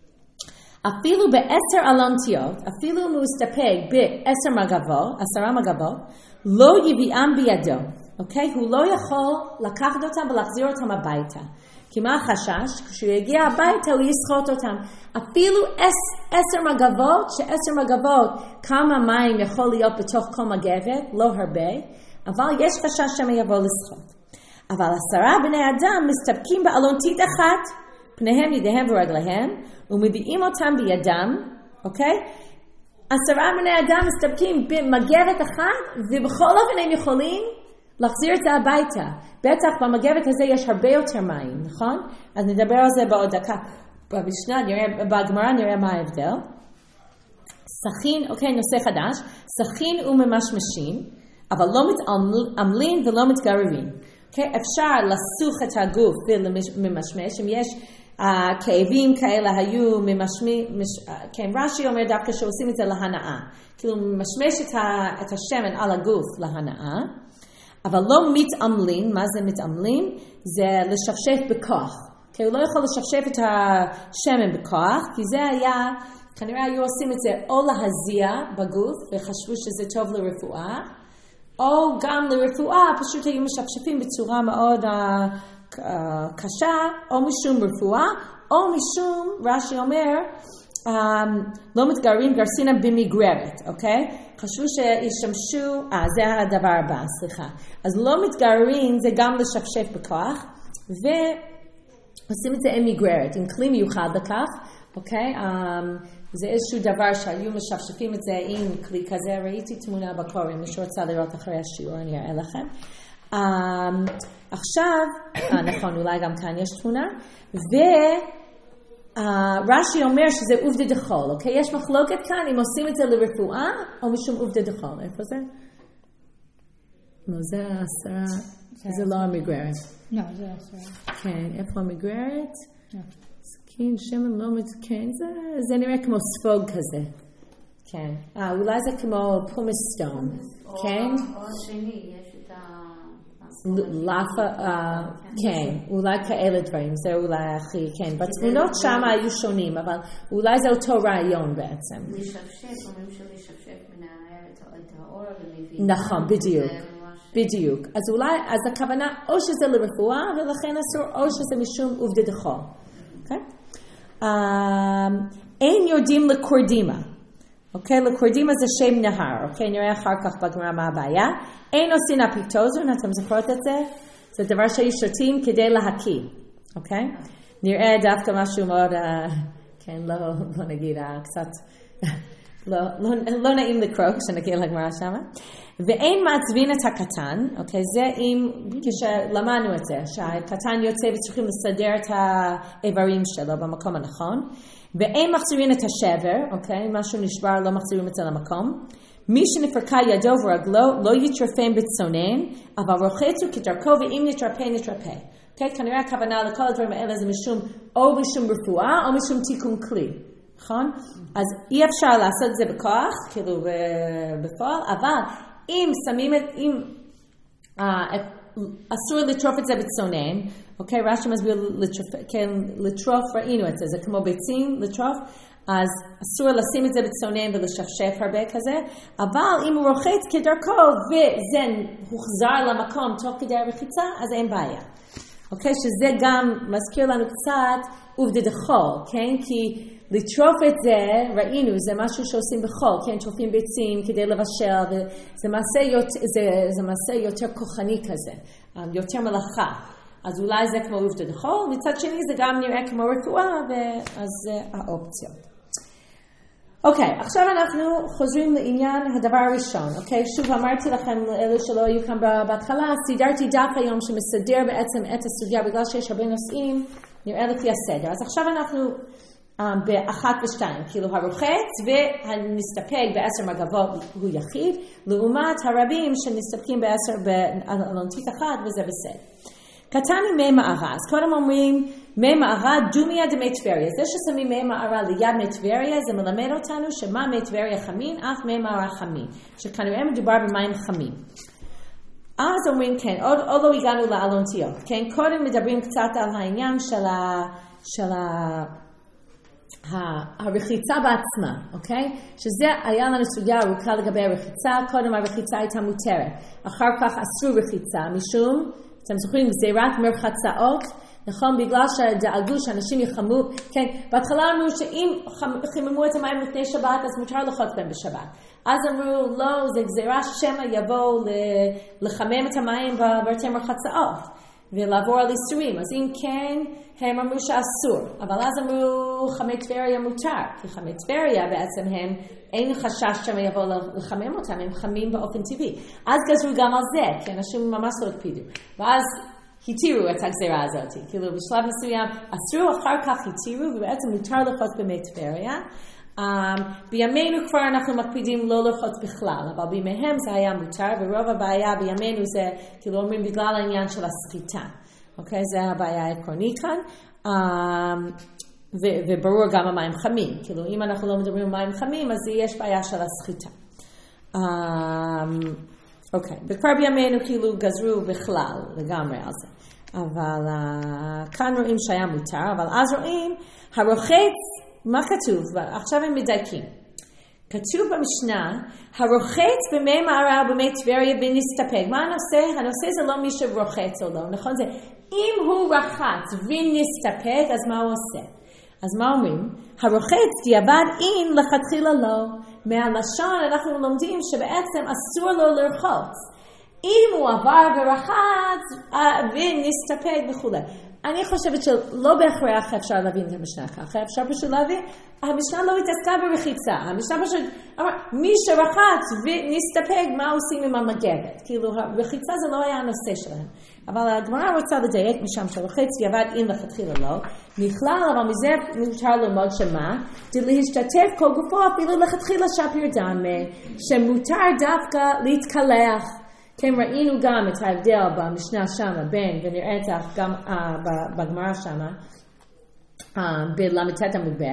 אפילו ב10 אלונטיות, אפילו אם הוא הסתפק ב10 מגבות, 10 מגבות, לא יביאם בידו, אוקיי? הוא לא יכול לקחת אותם ולהחזיר אותם הביתה. כי מה החשש? כשהוא יגיע הביתה הוא יסחוט אותם. אפילו 10 מגבות, ש10 מגבות כמה מים יכול להיות בתוך כל מגבת, לא הרבה, אבל יש חשש שהם יבוא לסחוט. אבל 10 בני אדם מסתפקים באלונטית אחת, פניהם, ידיהם ורגליהם, ומביאים אותם בידם, אוקיי? 10 בני אדם מסתפקים במגבת אחת, ובכל אופן הם יכולים להחזיר את זה הביתה. בטח במגבת הזה יש הרבה יותר מים, נכון? אז נדבר על זה בעוד דקה. בגמרא נראה מה ההבדל. סכין, אוקיי, נושא חדש. סכין וממשמשים, אבל לא מתעמלים ולא מתגררים. אוקיי? אפשר לסוך את הגוף ולמשמש, אם יש כאבים כאלה היו כן, רש"י אומר דווקא שעושים את זה להנאה. כאילו ממשמש את השמן על הגוף להנאה. אבל לא מתעמלים, מה זה מתעמלים? זה לשפשף בכוח. כי הוא לא יכול לשפשף את השמן בכוח, כי זה היה, כנראה היו עושים את זה או להזיע בגוף, וחשבו שזה טוב לרפואה, או גם לרפואה, פשוט היו משפשפים בצורה מאוד קשה, או משום רפואה, או משום, רש"י אומר, לא מתגררים גרסינה במגררת, אוקיי? חשבו שישמשו, זה הדבר הבא, סליחה. אז לא מתגררים זה גם לשפשף בכוח, ועושים את זה עם מגררת, עם כלי מיוחד לכך, אוקיי? זה איזשהו דבר שהיו משפשפים את זה עם כלי כזה, ראיתי תמונה בקוראים, מי שרוצה לראות אחרי השיעור, אני אראה לכם. עכשיו, נכון, אולי גם כאן יש תמונה, רש"י אומר שזה עובדה דחול, אוקיי? יש מחלוקת כאן אם עושים את זה לרפואה או משום עובדה דחול. איפה זה? לא, זה 10, זה לא המגררת. לא, זה 10. כן, איפה המגררת? סכין, שמן, לא כן, זה נראה כמו ספוג כזה. כן. אולי זה כמו פומס סטון, כן? או שני, יש את כן, אולי כאלה דברים, זה אולי הכי, כן, בתמונות שם היו שונים, אבל אולי זה אותו רעיון בעצם. לשפשף, אומרים שלשפשף מנער את האור ולהביא. נכון, בדיוק. אז אולי, אז הכוונה או שזה לרפואה, ולכן אסור, או שזה משום עובדה דחול. אוקיי? אין יורדים לקורדימה. אוקיי, לקורדימה זה שם נהר, אוקיי, נראה אחר כך בגמרא מה הבעיה. אין עושים אפיטוזון, אתם זוכרות את זה? זה דבר שהיו שותים כדי להקיא, אוקיי? נראה דווקא משהו מאוד, כן, לא, בוא נגיד, קצת, לא נעים לקרוא כשנגיע לגמרא שמה. ואין מעצבין את הקטן, אוקיי, זה אם, כשלמדנו את זה, שהקטן יוצא וצריכים לסדר את האיברים שלו במקום הנכון. ואין מחזירים את השבר, אוקיי? משהו נשבר, לא מחזירים את זה למקום. מי שנפרקה ידו ורגלו לא יתרפם בצונן, אבל רוחצו כדרכו ואם יתרפא, נתרפא. אוקיי? כנראה הכוונה לכל הדברים האלה זה משום, או משום רפואה, או משום תיקון כלי. נכון? אז אי אפשר לעשות את זה בכוח, כאילו בפועל, אבל אם שמים את, אם אסור לטרוף את זה בצונן, אוקיי, רש"י מסביר לטרוף, ראינו את זה, זה כמו ביצים, לטרוף, אז אסור לשים את זה בצונן ולשפשף הרבה כזה, אבל אם הוא רוחץ כדרכו וזה הוחזר למקום תוך כדי הרחיצה, אז אין בעיה. אוקיי, שזה גם מזכיר לנו קצת עובדה דחול, כן? כי לטרוף את זה, ראינו, זה משהו שעושים בחול, כן? טרופים ביצים כדי לבשל, וזה מעשה יותר כוחני כזה, יותר מלאכה. אז אולי זה כמו עובדה דחול, מצד שני זה גם נראה כמו רפואה, אז זה האופציות. אוקיי, עכשיו אנחנו חוזרים לעניין הדבר הראשון, אוקיי? שוב אמרתי לכם, אלה שלא היו כאן בהתחלה, סידרתי דף היום שמסדר בעצם את הסוגיה, בגלל שיש הרבה נושאים, נראה לפי הסדר. אז עכשיו אנחנו באחת ושתיים, כאילו הרוחץ והנסתפק ב10 מגבות הוא יחיד, לעומת הרבים שנסתפקים ב10 באלונטית אחת וזה בסדר. קטני מי מערה, אז קודם אומרים מי מערה דומיה דמי טבריה, זה ששמים מי מערה ליד מי טבריה, זה מלמד אותנו שמה מי טבריה חמין, אף מי מערה חמין, שכנראה מדובר במים חמים. אז אומרים כן, עוד לא הגענו לאלונתיות, כן, קודם מדברים קצת על העניין של הרחיצה בעצמה, אוקיי? שזה היה לנו סוגיה ארוכה לגבי הרחיצה, קודם הרחיצה הייתה מותרת, אחר כך אסרו רחיצה, משום, אתם זוכרים, גזירת מרחצאות, נכון? בגלל שדאגו שאנשים יחמו, כן, בהתחלה אמרו שאם חיממו את המים לפני שבת, אז מותר לחוץ בהם בשבת. אז אמרו, לא, זה גזירה שמא יבואו לחמם את המים בבתי מרחצאות. ולעבור על איסורים, אז אם כן, הם אמרו שאסור, אבל אז אמרו חמי טבריה מותר, כי חמי טבריה בעצם הם, אין חשש שהם יבואו לחמם אותם, הם חמים באופן טבעי. אז גזרו גם על זה, כי אנשים ממש לא הקפידו. ואז התירו את הגזירה הזאת, כאילו בשלב מסוים אסרו, אחר כך התירו, ובעצם מותר לחוץ במי טבריה. בימינו כבר אנחנו מקפידים לא לרחוץ בכלל, אבל בימיהם זה היה מותר, ורוב הבעיה בימינו זה, כאילו אומרים בגלל העניין של הסחיטה, אוקיי? זה הבעיה העקרונית כאן, וברור גם המים חמים, כאילו אם אנחנו לא מדברים על מים חמים, אז יש בעיה של הסחיטה. אוקיי, וכבר בימינו כאילו גזרו בכלל לגמרי על זה, אבל כאן רואים שהיה מותר, אבל אז רואים הרוחץ, מה כתוב? עכשיו הם מדייקים. כתוב במשנה, הרוחץ במי מערה ובמי טבריה ונסתפק. מה הנושא? הנושא זה לא מי שרוחץ או לא, נכון? זה אם הוא רחץ ונסתפק, אז מה הוא עושה? אז מה אומרים? הרוחץ דיעבד אם לכתחילה לא. מהלשון אנחנו לומדים שבעצם אסור לו לרחוץ. אם הוא עבר ורחץ ונסתפק וכו'. אני חושבת שלא בהכרח אפשר להבין את המשנה ככה, אפשר פשוט להבין, המשנה לא התעסקה ברחיצה, המשנה פשוט אמר, מי שרחץ ונסתפק מה עושים עם המגבת, כאילו הרחיצה זה לא היה הנושא שלהם, אבל הגמרא רוצה לדייק משם שרחץ יעבד אם לכתחילה לא, נכלל אבל מזה מותר ללמוד שמה, להשתתף כל גופו אפילו לכתחילה שפיר דמה, שמותר דווקא להתקלח, כן, ראינו גם את ההבדל במשנה שמה בין, ונראית גם בגמרא שמה, בל"ט עמוד ב',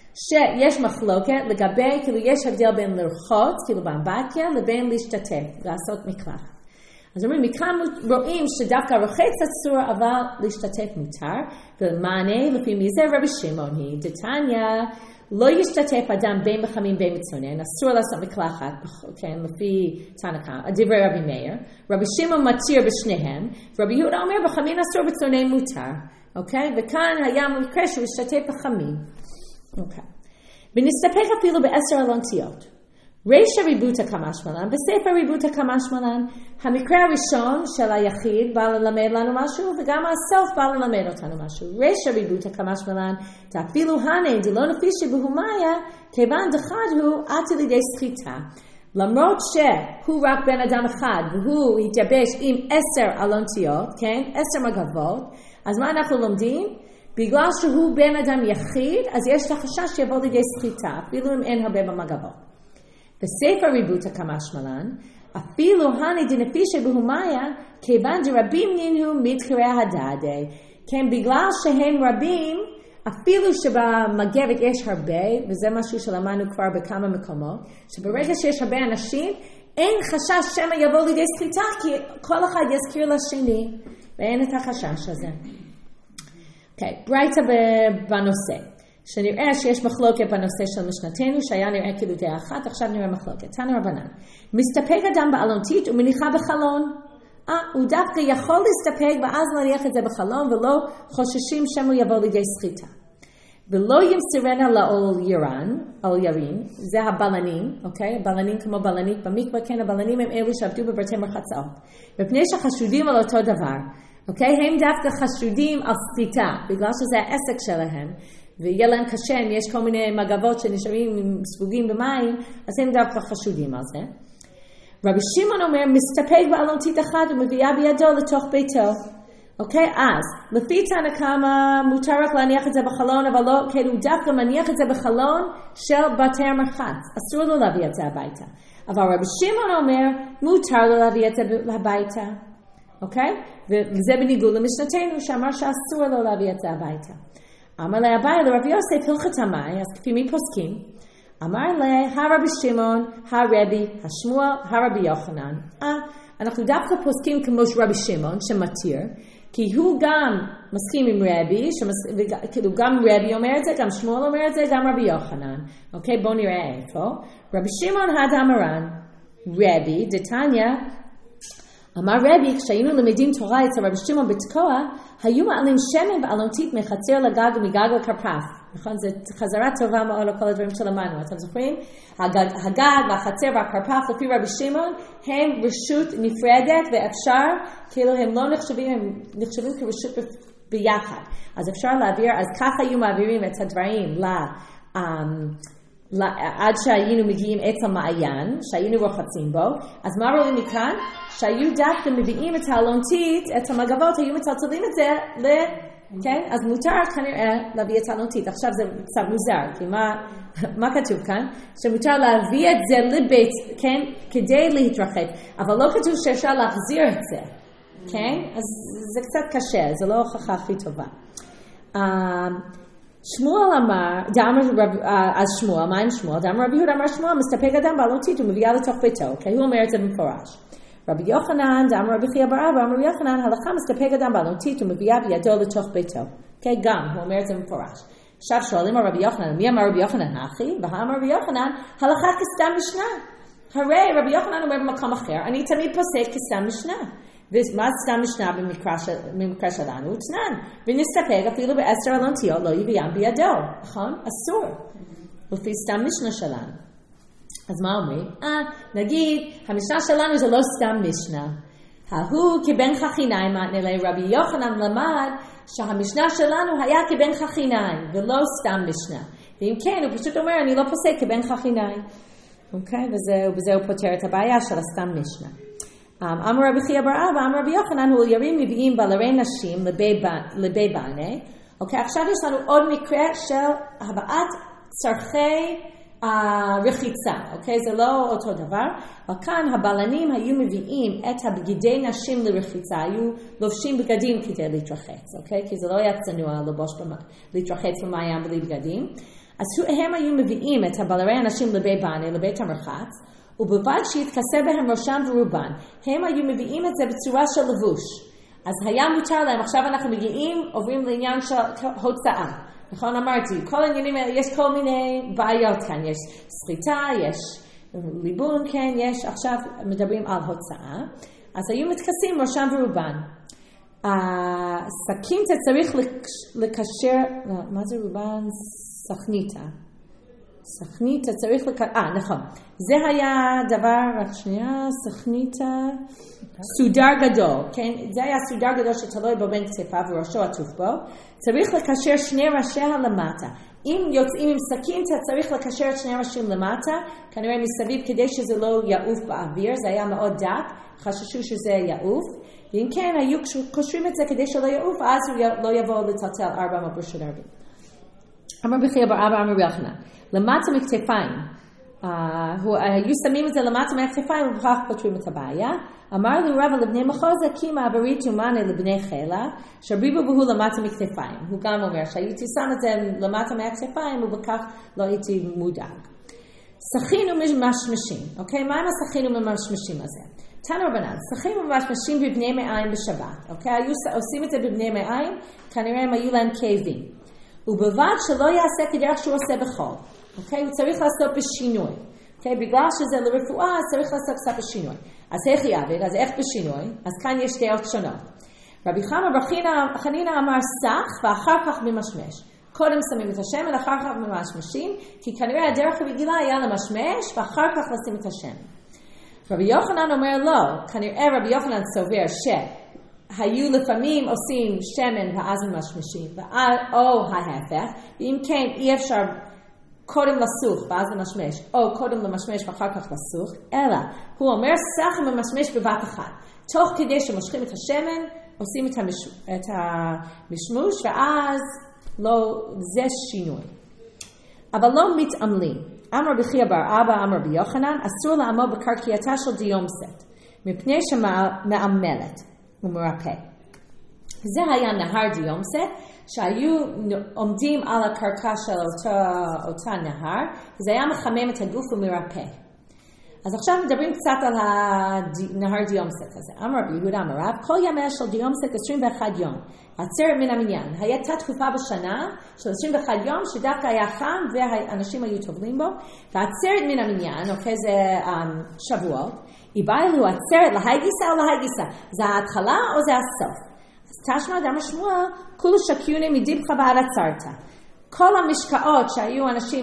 שיש מחלוקת לגבי, כאילו יש הבדל בין לרחוץ, כאילו באמבטיה, לבין להשתתף, לעשות מקלחת. אז אומרים, מכאן רואים שדווקא רוחץ אסור, אבל להשתתף מותר, ולמענה, לפי מי זה רבי שמעון היא, דתניא, לא ישתתף אדם בין מחמים בין מצונן, אסור לעשות מקלחת, כן, לפי תנא, דברי רבי מאיר, רבי שמעון מתיר בשניהם, רבי יהודה אומר בחמין אסור בצונן מותר, אוקיי? וכאן היה מקרה שהוא ישתתף בחמין, אוקיי. ונסתפק אפילו ב10 אלונתיות. רישא ריבותא כמשמעלן, בספר ריבותא כמשמעלן, המקרה הראשון של היחיד בא ללמד לנו משהו, וגם הסוף בא ללמד אותנו משהו. רישא ריבותא כמשמעלן, תאפילו הנה דלא נפישי בהומיה, כיוון דחד הוא עד לידי סחיטה. למרות שהוא רק בן אדם אחד, והוא התייבש עם 10 אלונתיות, כן? 10 מגבות, אז מה אנחנו לומדים? בגלל שהוא בן אדם יחיד, אז יש את החשש שיבוא לידי סחיטה, אפילו אם אין הרבה במגבות. בספר ריבותא כמשמעלן, אפילו הני דנפישי בהומיה, כיוון דרבים נינו מתקרא הדדי. כן, בגלל שהם רבים, אפילו שבמגבת יש הרבה, וזה משהו שלמדנו כבר בכמה מקומות, שברגע שיש הרבה אנשים, אין חשש שמא יבוא לידי סחיטה, כי כל אחד יזכיר לשני, ואין את החשש הזה. אוקיי, ברייתא בנושא. שנראה שיש מחלוקת בנושא של משנתנו, שהיה נראה כאילו דעה אחת, עכשיו נראה מחלוקת. תנא רבנן, מסתפק אדם באלונתית ומניחה בחלון. הוא דווקא יכול להסתפק ואז להניח את זה בחלון, ולא חוששים שמו יבוא לידי סחיטה. ולא ימסרנה לעול ירין, זה הבלנים, אוקיי? הבלנים כמו בלנית במקווה, כן, הבלנים הם אלו שעבדו בבתי מרחצאות. מפני שחשודים על אותו דבר, אוקיי? הם דווקא חשודים על סחיטה, בגלל שזה העסק שלהם. ויהיה להם קשה, אם יש כל מיני מגבות שנשארים ספוגים במים, אז הם דווקא חשודים על זה. רבי שמעון אומר, מסתפק באלונתית אחת ומביאה בידו לתוך ביתו. אוקיי? אז, לפי תנא קמא מותר רק להניח את זה בחלון, אבל לא, כן, הוא דווקא מניח את זה בחלון של בתי המרחץ. אסור לו להביא את זה הביתה. אבל רבי שמעון אומר, מותר לו להביא את זה הביתה. אוקיי? וזה בניגוד למשנתנו שאמר שאסור לו להביא את זה הביתה. אמר לאביי לרבי יוסף הלכת המאי, אז כפי מי פוסקים? אמר הרבי שמעון, הרבי, השמואל, הרבי יוחנן. אנחנו דווקא פוסקים כמו רבי שמעון שמתיר, כי הוא גם מסכים עם רבי, כאילו גם רבי אומר את זה, גם שמואל אומר את זה, גם רבי יוחנן. אוקיי, בואו נראה איפה. רבי שמעון הדאמרן, רבי, דתניא, אמר רבי, כשהיינו למדים תורה אצל רבי שמעון בתקוע, היו מעלים שמן ואלונתית מחצר לגג ומגג לכרפף. נכון? זו חזרה טובה מאוד לכל הדברים שלמדנו. אתם זוכרים? הגג והחצר והכרפף לפי רבי שמעון הם רשות נפרדת ואפשר, כאילו הם לא נחשבים, הם נחשבים כרשות ביחד. אז אפשר להעביר, אז ככה היו מעבירים את הדברים עד שהיינו מגיעים אצל מעיין, שהיינו רוחצים בו. אז מה רואים מכאן? שהיו דווקא מביאים את האלונתית, את המגבות, היו מצלצלים את זה כן? אז מותר כנראה להביא את האלונתית. עכשיו זה קצת מוזר, כי מה כתוב כאן? שמותר להביא את זה לבית, כן? כדי להתרחץ. אבל לא כתוב שאפשר להחזיר את זה, כן? אז זה קצת קשה, זה לא הוכחה הכי טובה. שמואל אמר, אז שמואל, מה עם שמואל? דאמר רבי יהודה אמר שמואל, מסתפק אדם באלונתית ומביאה לתוך ביתו, כי הוא אומר את זה במפורש. רבי יוחנן, דאמר רבי חייא בר אבא, אמר רבי יוחנן, הלכה מסתפק אדם באלונתית ומביאה בידו לתוך ביתו. כן, גם, הוא אומר את זה במפורש. עכשיו שואלים על רבי יוחנן, מי אמר רבי יוחנן הכי? והאמר רבי יוחנן, הלכה כסתם משנה. הרי רבי יוחנן אומר במקום אחר, אני תמיד פוסק כסתם משנה. ומה סתם משנה במקרה שלנו? תנן. ונסתפק אפילו בעשר אלונתיות לא יביאם בידו. נכון? אסור. לפי סתם משנה שלנו. אז מה אומרים? נגיד, המשנה שלנו זה לא סתם משנה. ההוא כבן חכיניים, רבי יוחנן למד שהמשנה שלנו היה כבן חכיניים, ולא סתם משנה. ואם כן, הוא פשוט אומר, אני לא פוסק כבן חכיניים. אוקיי? ובזה הוא פותר את הבעיה של הסתם משנה. אמר רבי חייא בר אבא, אמר רבי יוחנן, הוא ירים מביאים בעלי נשים לבי בני. אוקיי, עכשיו יש לנו עוד מקרה של הבאת צרכי רחיצה, אוקיי? זה לא אותו דבר, אבל כאן הבעלנים היו מביאים את הבגדי נשים לרחיצה, היו לובשים בגדים כדי להתרחץ, אוקיי? כי זה לא היה צנוע להתרחץ במים בלי בגדים. אז הם היו מביאים את הבעלי הנשים לבית בני, לבית המרחץ, ובלבד שיתכסה בהם ראשם ורובן. הם היו מביאים את זה בצורה של לבוש. אז היה מותר להם, עכשיו אנחנו מגיעים, עוברים לעניין של הוצאה. נכון, אמרתי, כל העניינים, יש כל מיני בעיות כאן, יש סחיטה, יש ליבון, כן, יש, עכשיו מדברים על הוצאה, אז היו מתכסים ראשם ורובן. סכינתה צריך לקשר, מה זה רובן? סכניתה. סכניתה צריך נכון. זה היה דבר, רק שנייה, סכניתה, סודר גדול, כן? זה היה סודר גדול שתלוי בו בין כתפיו וראשו עטוף בו. צריך לקשר שני ראשיה למטה. אם יוצאים עם סכינתה, צריך לקשר את שני ראשים למטה, כנראה מסביב כדי שזה לא יעוף באוויר, זה היה מאוד דק, חששו שזה יעוף. ואם כן, היו קושרים את זה כדי שלא יעוף, אז הוא לא יבוא לטלטל 400 ברשות הרבים. אמר בחייא בר אבא, אמר רבי יוחנן, למטה מכתפיים, היו שמים את זה למטה מהכתפיים ובכך פותרים את הבעיה. אמר לו רבא לבני מחוזה, כי מעברית ומנה לבני חילה, שרביבו בהו למטה מכתפיים. הוא גם אומר שהייתי שם את זה למטה מהכתפיים ובכך לא הייתי מודאג. שחינו ממשמשים, אוקיי? מה עם השחינו ממשמשים הזה? תנו רבנן, שחינו ממשמשים בבני מעיים בשבת, אוקיי? היו עושים את זה בבני מעיים, כנראה הם היו להם כאבים. ובלבד שלא יעשה כדרך שהוא עושה בחול. אוקיי? הוא צריך לעשות בשינוי. אוקיי? בגלל שזה לרפואה, אז צריך לעשות קצת בשינוי. אז איך יעבד? אז איך בשינוי? אז כאן יש דעות שונות. רבי חמא בר חנינא אמר סך ואחר כך ממשמש. קודם שמים את השמן, אחר כך ממשמשים, כי כנראה הדרך הרגילה היה למשמש, ואחר כך לשים את השמן. רבי יוחנן אומר לא, כנראה רבי יוחנן סובר היו לפעמים עושים שמן ואז ממשמשים, או ההפך, ואם כן אי אפשר קודם לסוך ואז למשמש, או קודם למשמש ואחר כך לסוך, אלא הוא אומר סך ממשמש בבת אחת. תוך כדי שמושכים את השמן, עושים את המשמוש, ואז לא, זה שינוי. אבל לא מתעמלים. אמר בחייא בר אבא, אמר ביוחנן, אסור לעמוד בקרקייתה של דיומסת, מפני שמעמלת. ומרפא. זה היה נהר דיומסה, שהיו עומדים על הקרקע של אותה נהר, וזה היה מחמם את הגוף ומרפא. אז עכשיו מדברים קצת על נהר דיומסק הזה. אמר רבי יהודה אמר רב, כל ימיה של דיומסק 21 יום, עצרת מן המניין. הייתה תקופה בשנה של 21 יום שדווקא היה חם והאנשים היו טובלים בו, ועצרת מן המניין, אוקיי, זה שבועות, היא באה אלו עצרת להי גיסה או להי גיסה, זה ההתחלה או זה הסוף? אז תשמע דם השמוע, כולו שקיוני מדיבך ועד עצרת. כל המשקעות שהיו אנשים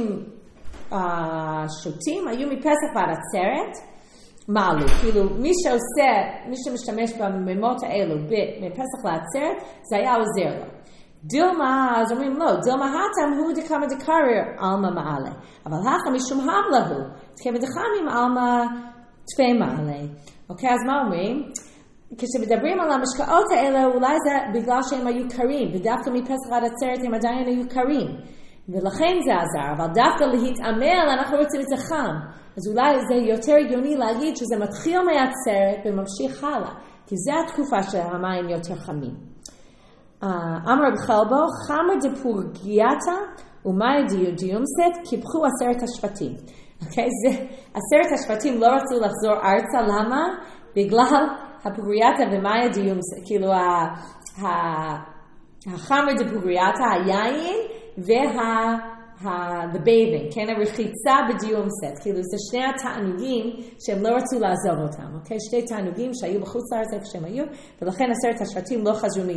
שותים, היו מפסח ועד עצרת, מעלו. כאילו מי שמשתמש בממות האלו מפסח לעצרת, זה היה עוזר לו. דילמה, אז אומרים לא, דילמה התם הוא דקמה דקרר אלמה מעלה. אבל הכם משום הבלה הוא, דקמה דחמים אלמה תפי מעלה. אוקיי, אז מה אומרים? כשמדברים על המשקעות האלה, אולי זה בגלל שהם היו קרים, ודווקא מפסח עד עצרת הם עדיין היו קרים. ולכן זה עזר, אבל דווקא להתעמל, אנחנו רוצים את זה חם. אז אולי זה יותר הגיוני להגיד שזה מתחיל מהעצרת וממשיך הלאה, כי זה התקופה שהמים יותר חמים. אמר בחלבו, חמר דפורגייתא ומאי דיומסת, קיפחו 10 השבטים. אוקיי, זה 10 השבטים לא רצו לחזור ארצה, למה? בגלל הפורגייתא ומאי דיומסת, כאילו החמר דפורגייתא, היין, the bathing, כן, הרחיצה בדיומסט, כאילו זה שני התענוגים שהם לא רצו לעזוב אותם, אוקיי? שתי תענוגים שהיו בחוץ לארץ איפה שהם היו, ולכן 10 השבטים לא חזרו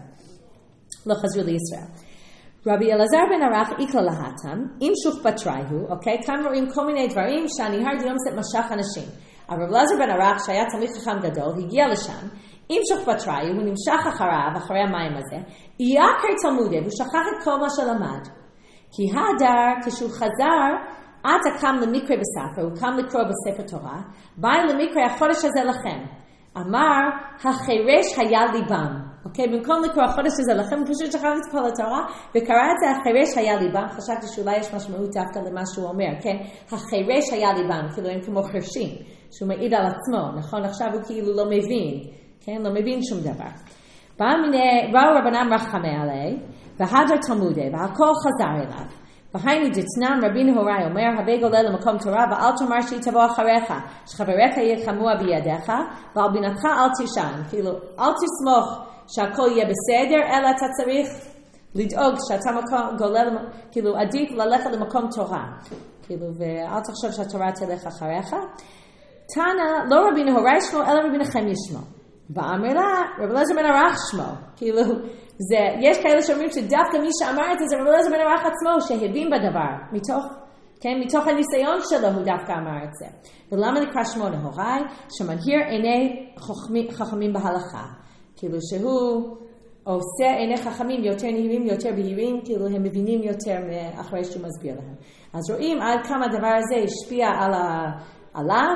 לישראל. רבי אלעזר בן ערך איקלה להתם, אם שוך פטרייהו, אוקיי? כאן רואים כל מיני דברים שהנהר דיומסט משך אנשים. אבל רבי אלעזר בן ערך, שהיה תלמיד חכם גדול, הגיע לשם, אם שוך פטרייהו, הוא נמשך אחרי המים הזה, יעקר תלמודי, והוא שכח את כל מה שלמד. כי הדר, כשהוא חזר, עתה קם למקרא בספר, הוא קם לקרוא בספר תורה, באי למקרא החודש הזה לכם. אמר, החירש היה ליבם. אוקיי, במקום לקרוא החודש הזה לכם, הוא פשוט שכח את כל התורה, וקרא את זה, החירש היה ליבם. חשבתי שאולי יש משמעות דווקא למה שהוא אומר, כן? החירש היה ליבם, כאילו הם כמו חרשים, שהוא מעיד על עצמו, נכון? עכשיו הוא כאילו לא מבין, כן? לא מבין שום דבר. באו רבנן רחמי עלי, והדר תלמודי, והכל חזר אליו. והיינו דתנן רבין הוראי אומר, הבא גולל למקום תורה, ואל תאמר שהיא תבוא אחריך, שחבריך ילחמו בידיך, ועל בינתך אל תישן. כאילו, אל תסמוך שהכל יהיה בסדר, אלא אתה צריך לדאוג שאתה גולל, כאילו, עדיף ללכת למקום תורה. כאילו, ואל תחשוב שהתורה תלך אחריך. תנא, לא רבין הוראי שמו, אלא רבין החם ישמו. ואמר לה, רבי אלעזר בן ערך שמו, כאילו, יש כאלה שאומרים שדווקא מי שאמר את זה רבי אלעזר בן ערך עצמו, שהבין בדבר, מתוך הניסיון שלו הוא דווקא אמר את זה. ולמה נקרא שמו נהוראי? שמנהיר עיני חכמים בהלכה, כאילו שהוא עושה עיני חכמים יותר נהירים, יותר בהירים, כאילו הם מבינים יותר אחרי שהוא מסביר להם. אז רואים עד כמה הדבר הזה השפיע עליו,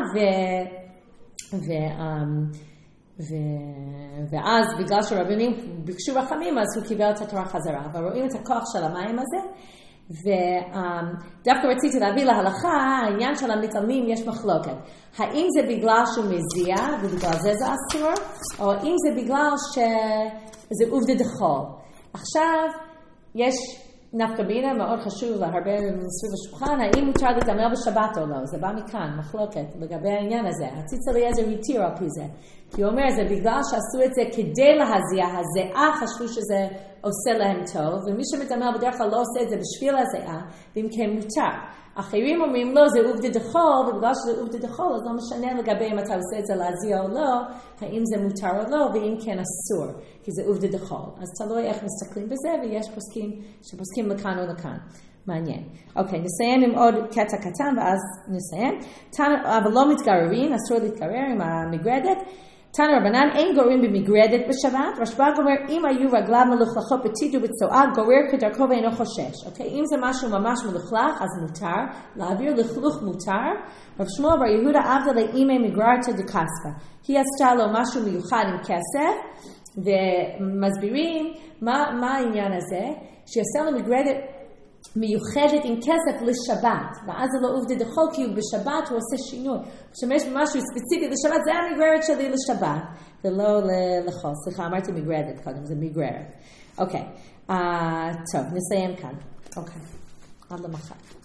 ואז בגלל שרבנים ביקשו רחמים, אז הוא קיבל את התורה חזרה. אבל רואים את הכוח של המים הזה, ודווקא רציתי להביא להלכה, העניין של המתעלמים יש מחלוקת. האם זה בגלל שהוא מזיע, ובגלל זה אסור, או האם זה בגלל שזה עובדה דחול. עכשיו, יש נפקא מינה מאוד חשוב להרבה מסביב השולחן, האם מותר להתעמל בשבת או לא, זה בא מכאן, מחלוקת לגבי העניין הזה. הציץ אליעזר התיר על פי זה, כי הוא אומר, זה בגלל שעשו את זה כדי להזיע, הזיעה חשבו שזה עושה להם טוב, ומי שמתעמל בדרך כלל לא עושה את זה בשביל הזיעה, ואם כן מותר. אחרים אומרים, לא, זה עובדה דחול, ובגלל שזה עובדה דחול, אז לא משנה לגבי אם אתה עושה את זה להזיע או לא, האם זה מותר או לא, ואם כן אסור, כי זה עובדה דחול. אז תלוי איך מסתכלים בזה, ויש פוסקים שפוסקים לכאן או לכאן. מעניין. אוקיי, נסיים עם עוד קטע קטן, ואז נסיים. אבל לא מתגררים, אסור להתגרר עם המגרדת. תנא רבנן, אין גוררים במגרדת בשבת, רשב"ג אומר, אם היו רגליו מלוכלכות בטיט ובצואה, גורר כדרכו ואינו חושש. אוקיי? אם זה משהו ממש מלוכלך, אז מותר, להעביר לכלוך מותר. רב שמואל בר יהודה עבדה לאימי מגררתא דקספא. היא עשתה לו משהו מיוחד עם כסף, ומסבירים מה העניין הזה, שהיא עושה לו מגרדת מיוחדת עם כסף לשבת, ואז זה לא עובדה דחול, כי הוא בשבת הוא עושה שינוי. כשמשתמש במשהו ספציפי לשבת, זה המגררת שלי לשבת, ולא לחול. סליחה, אמרתי מגרדת קודם, זה מגררת. אוקיי, טוב, נסיים כאן. אוקיי, עד למחר.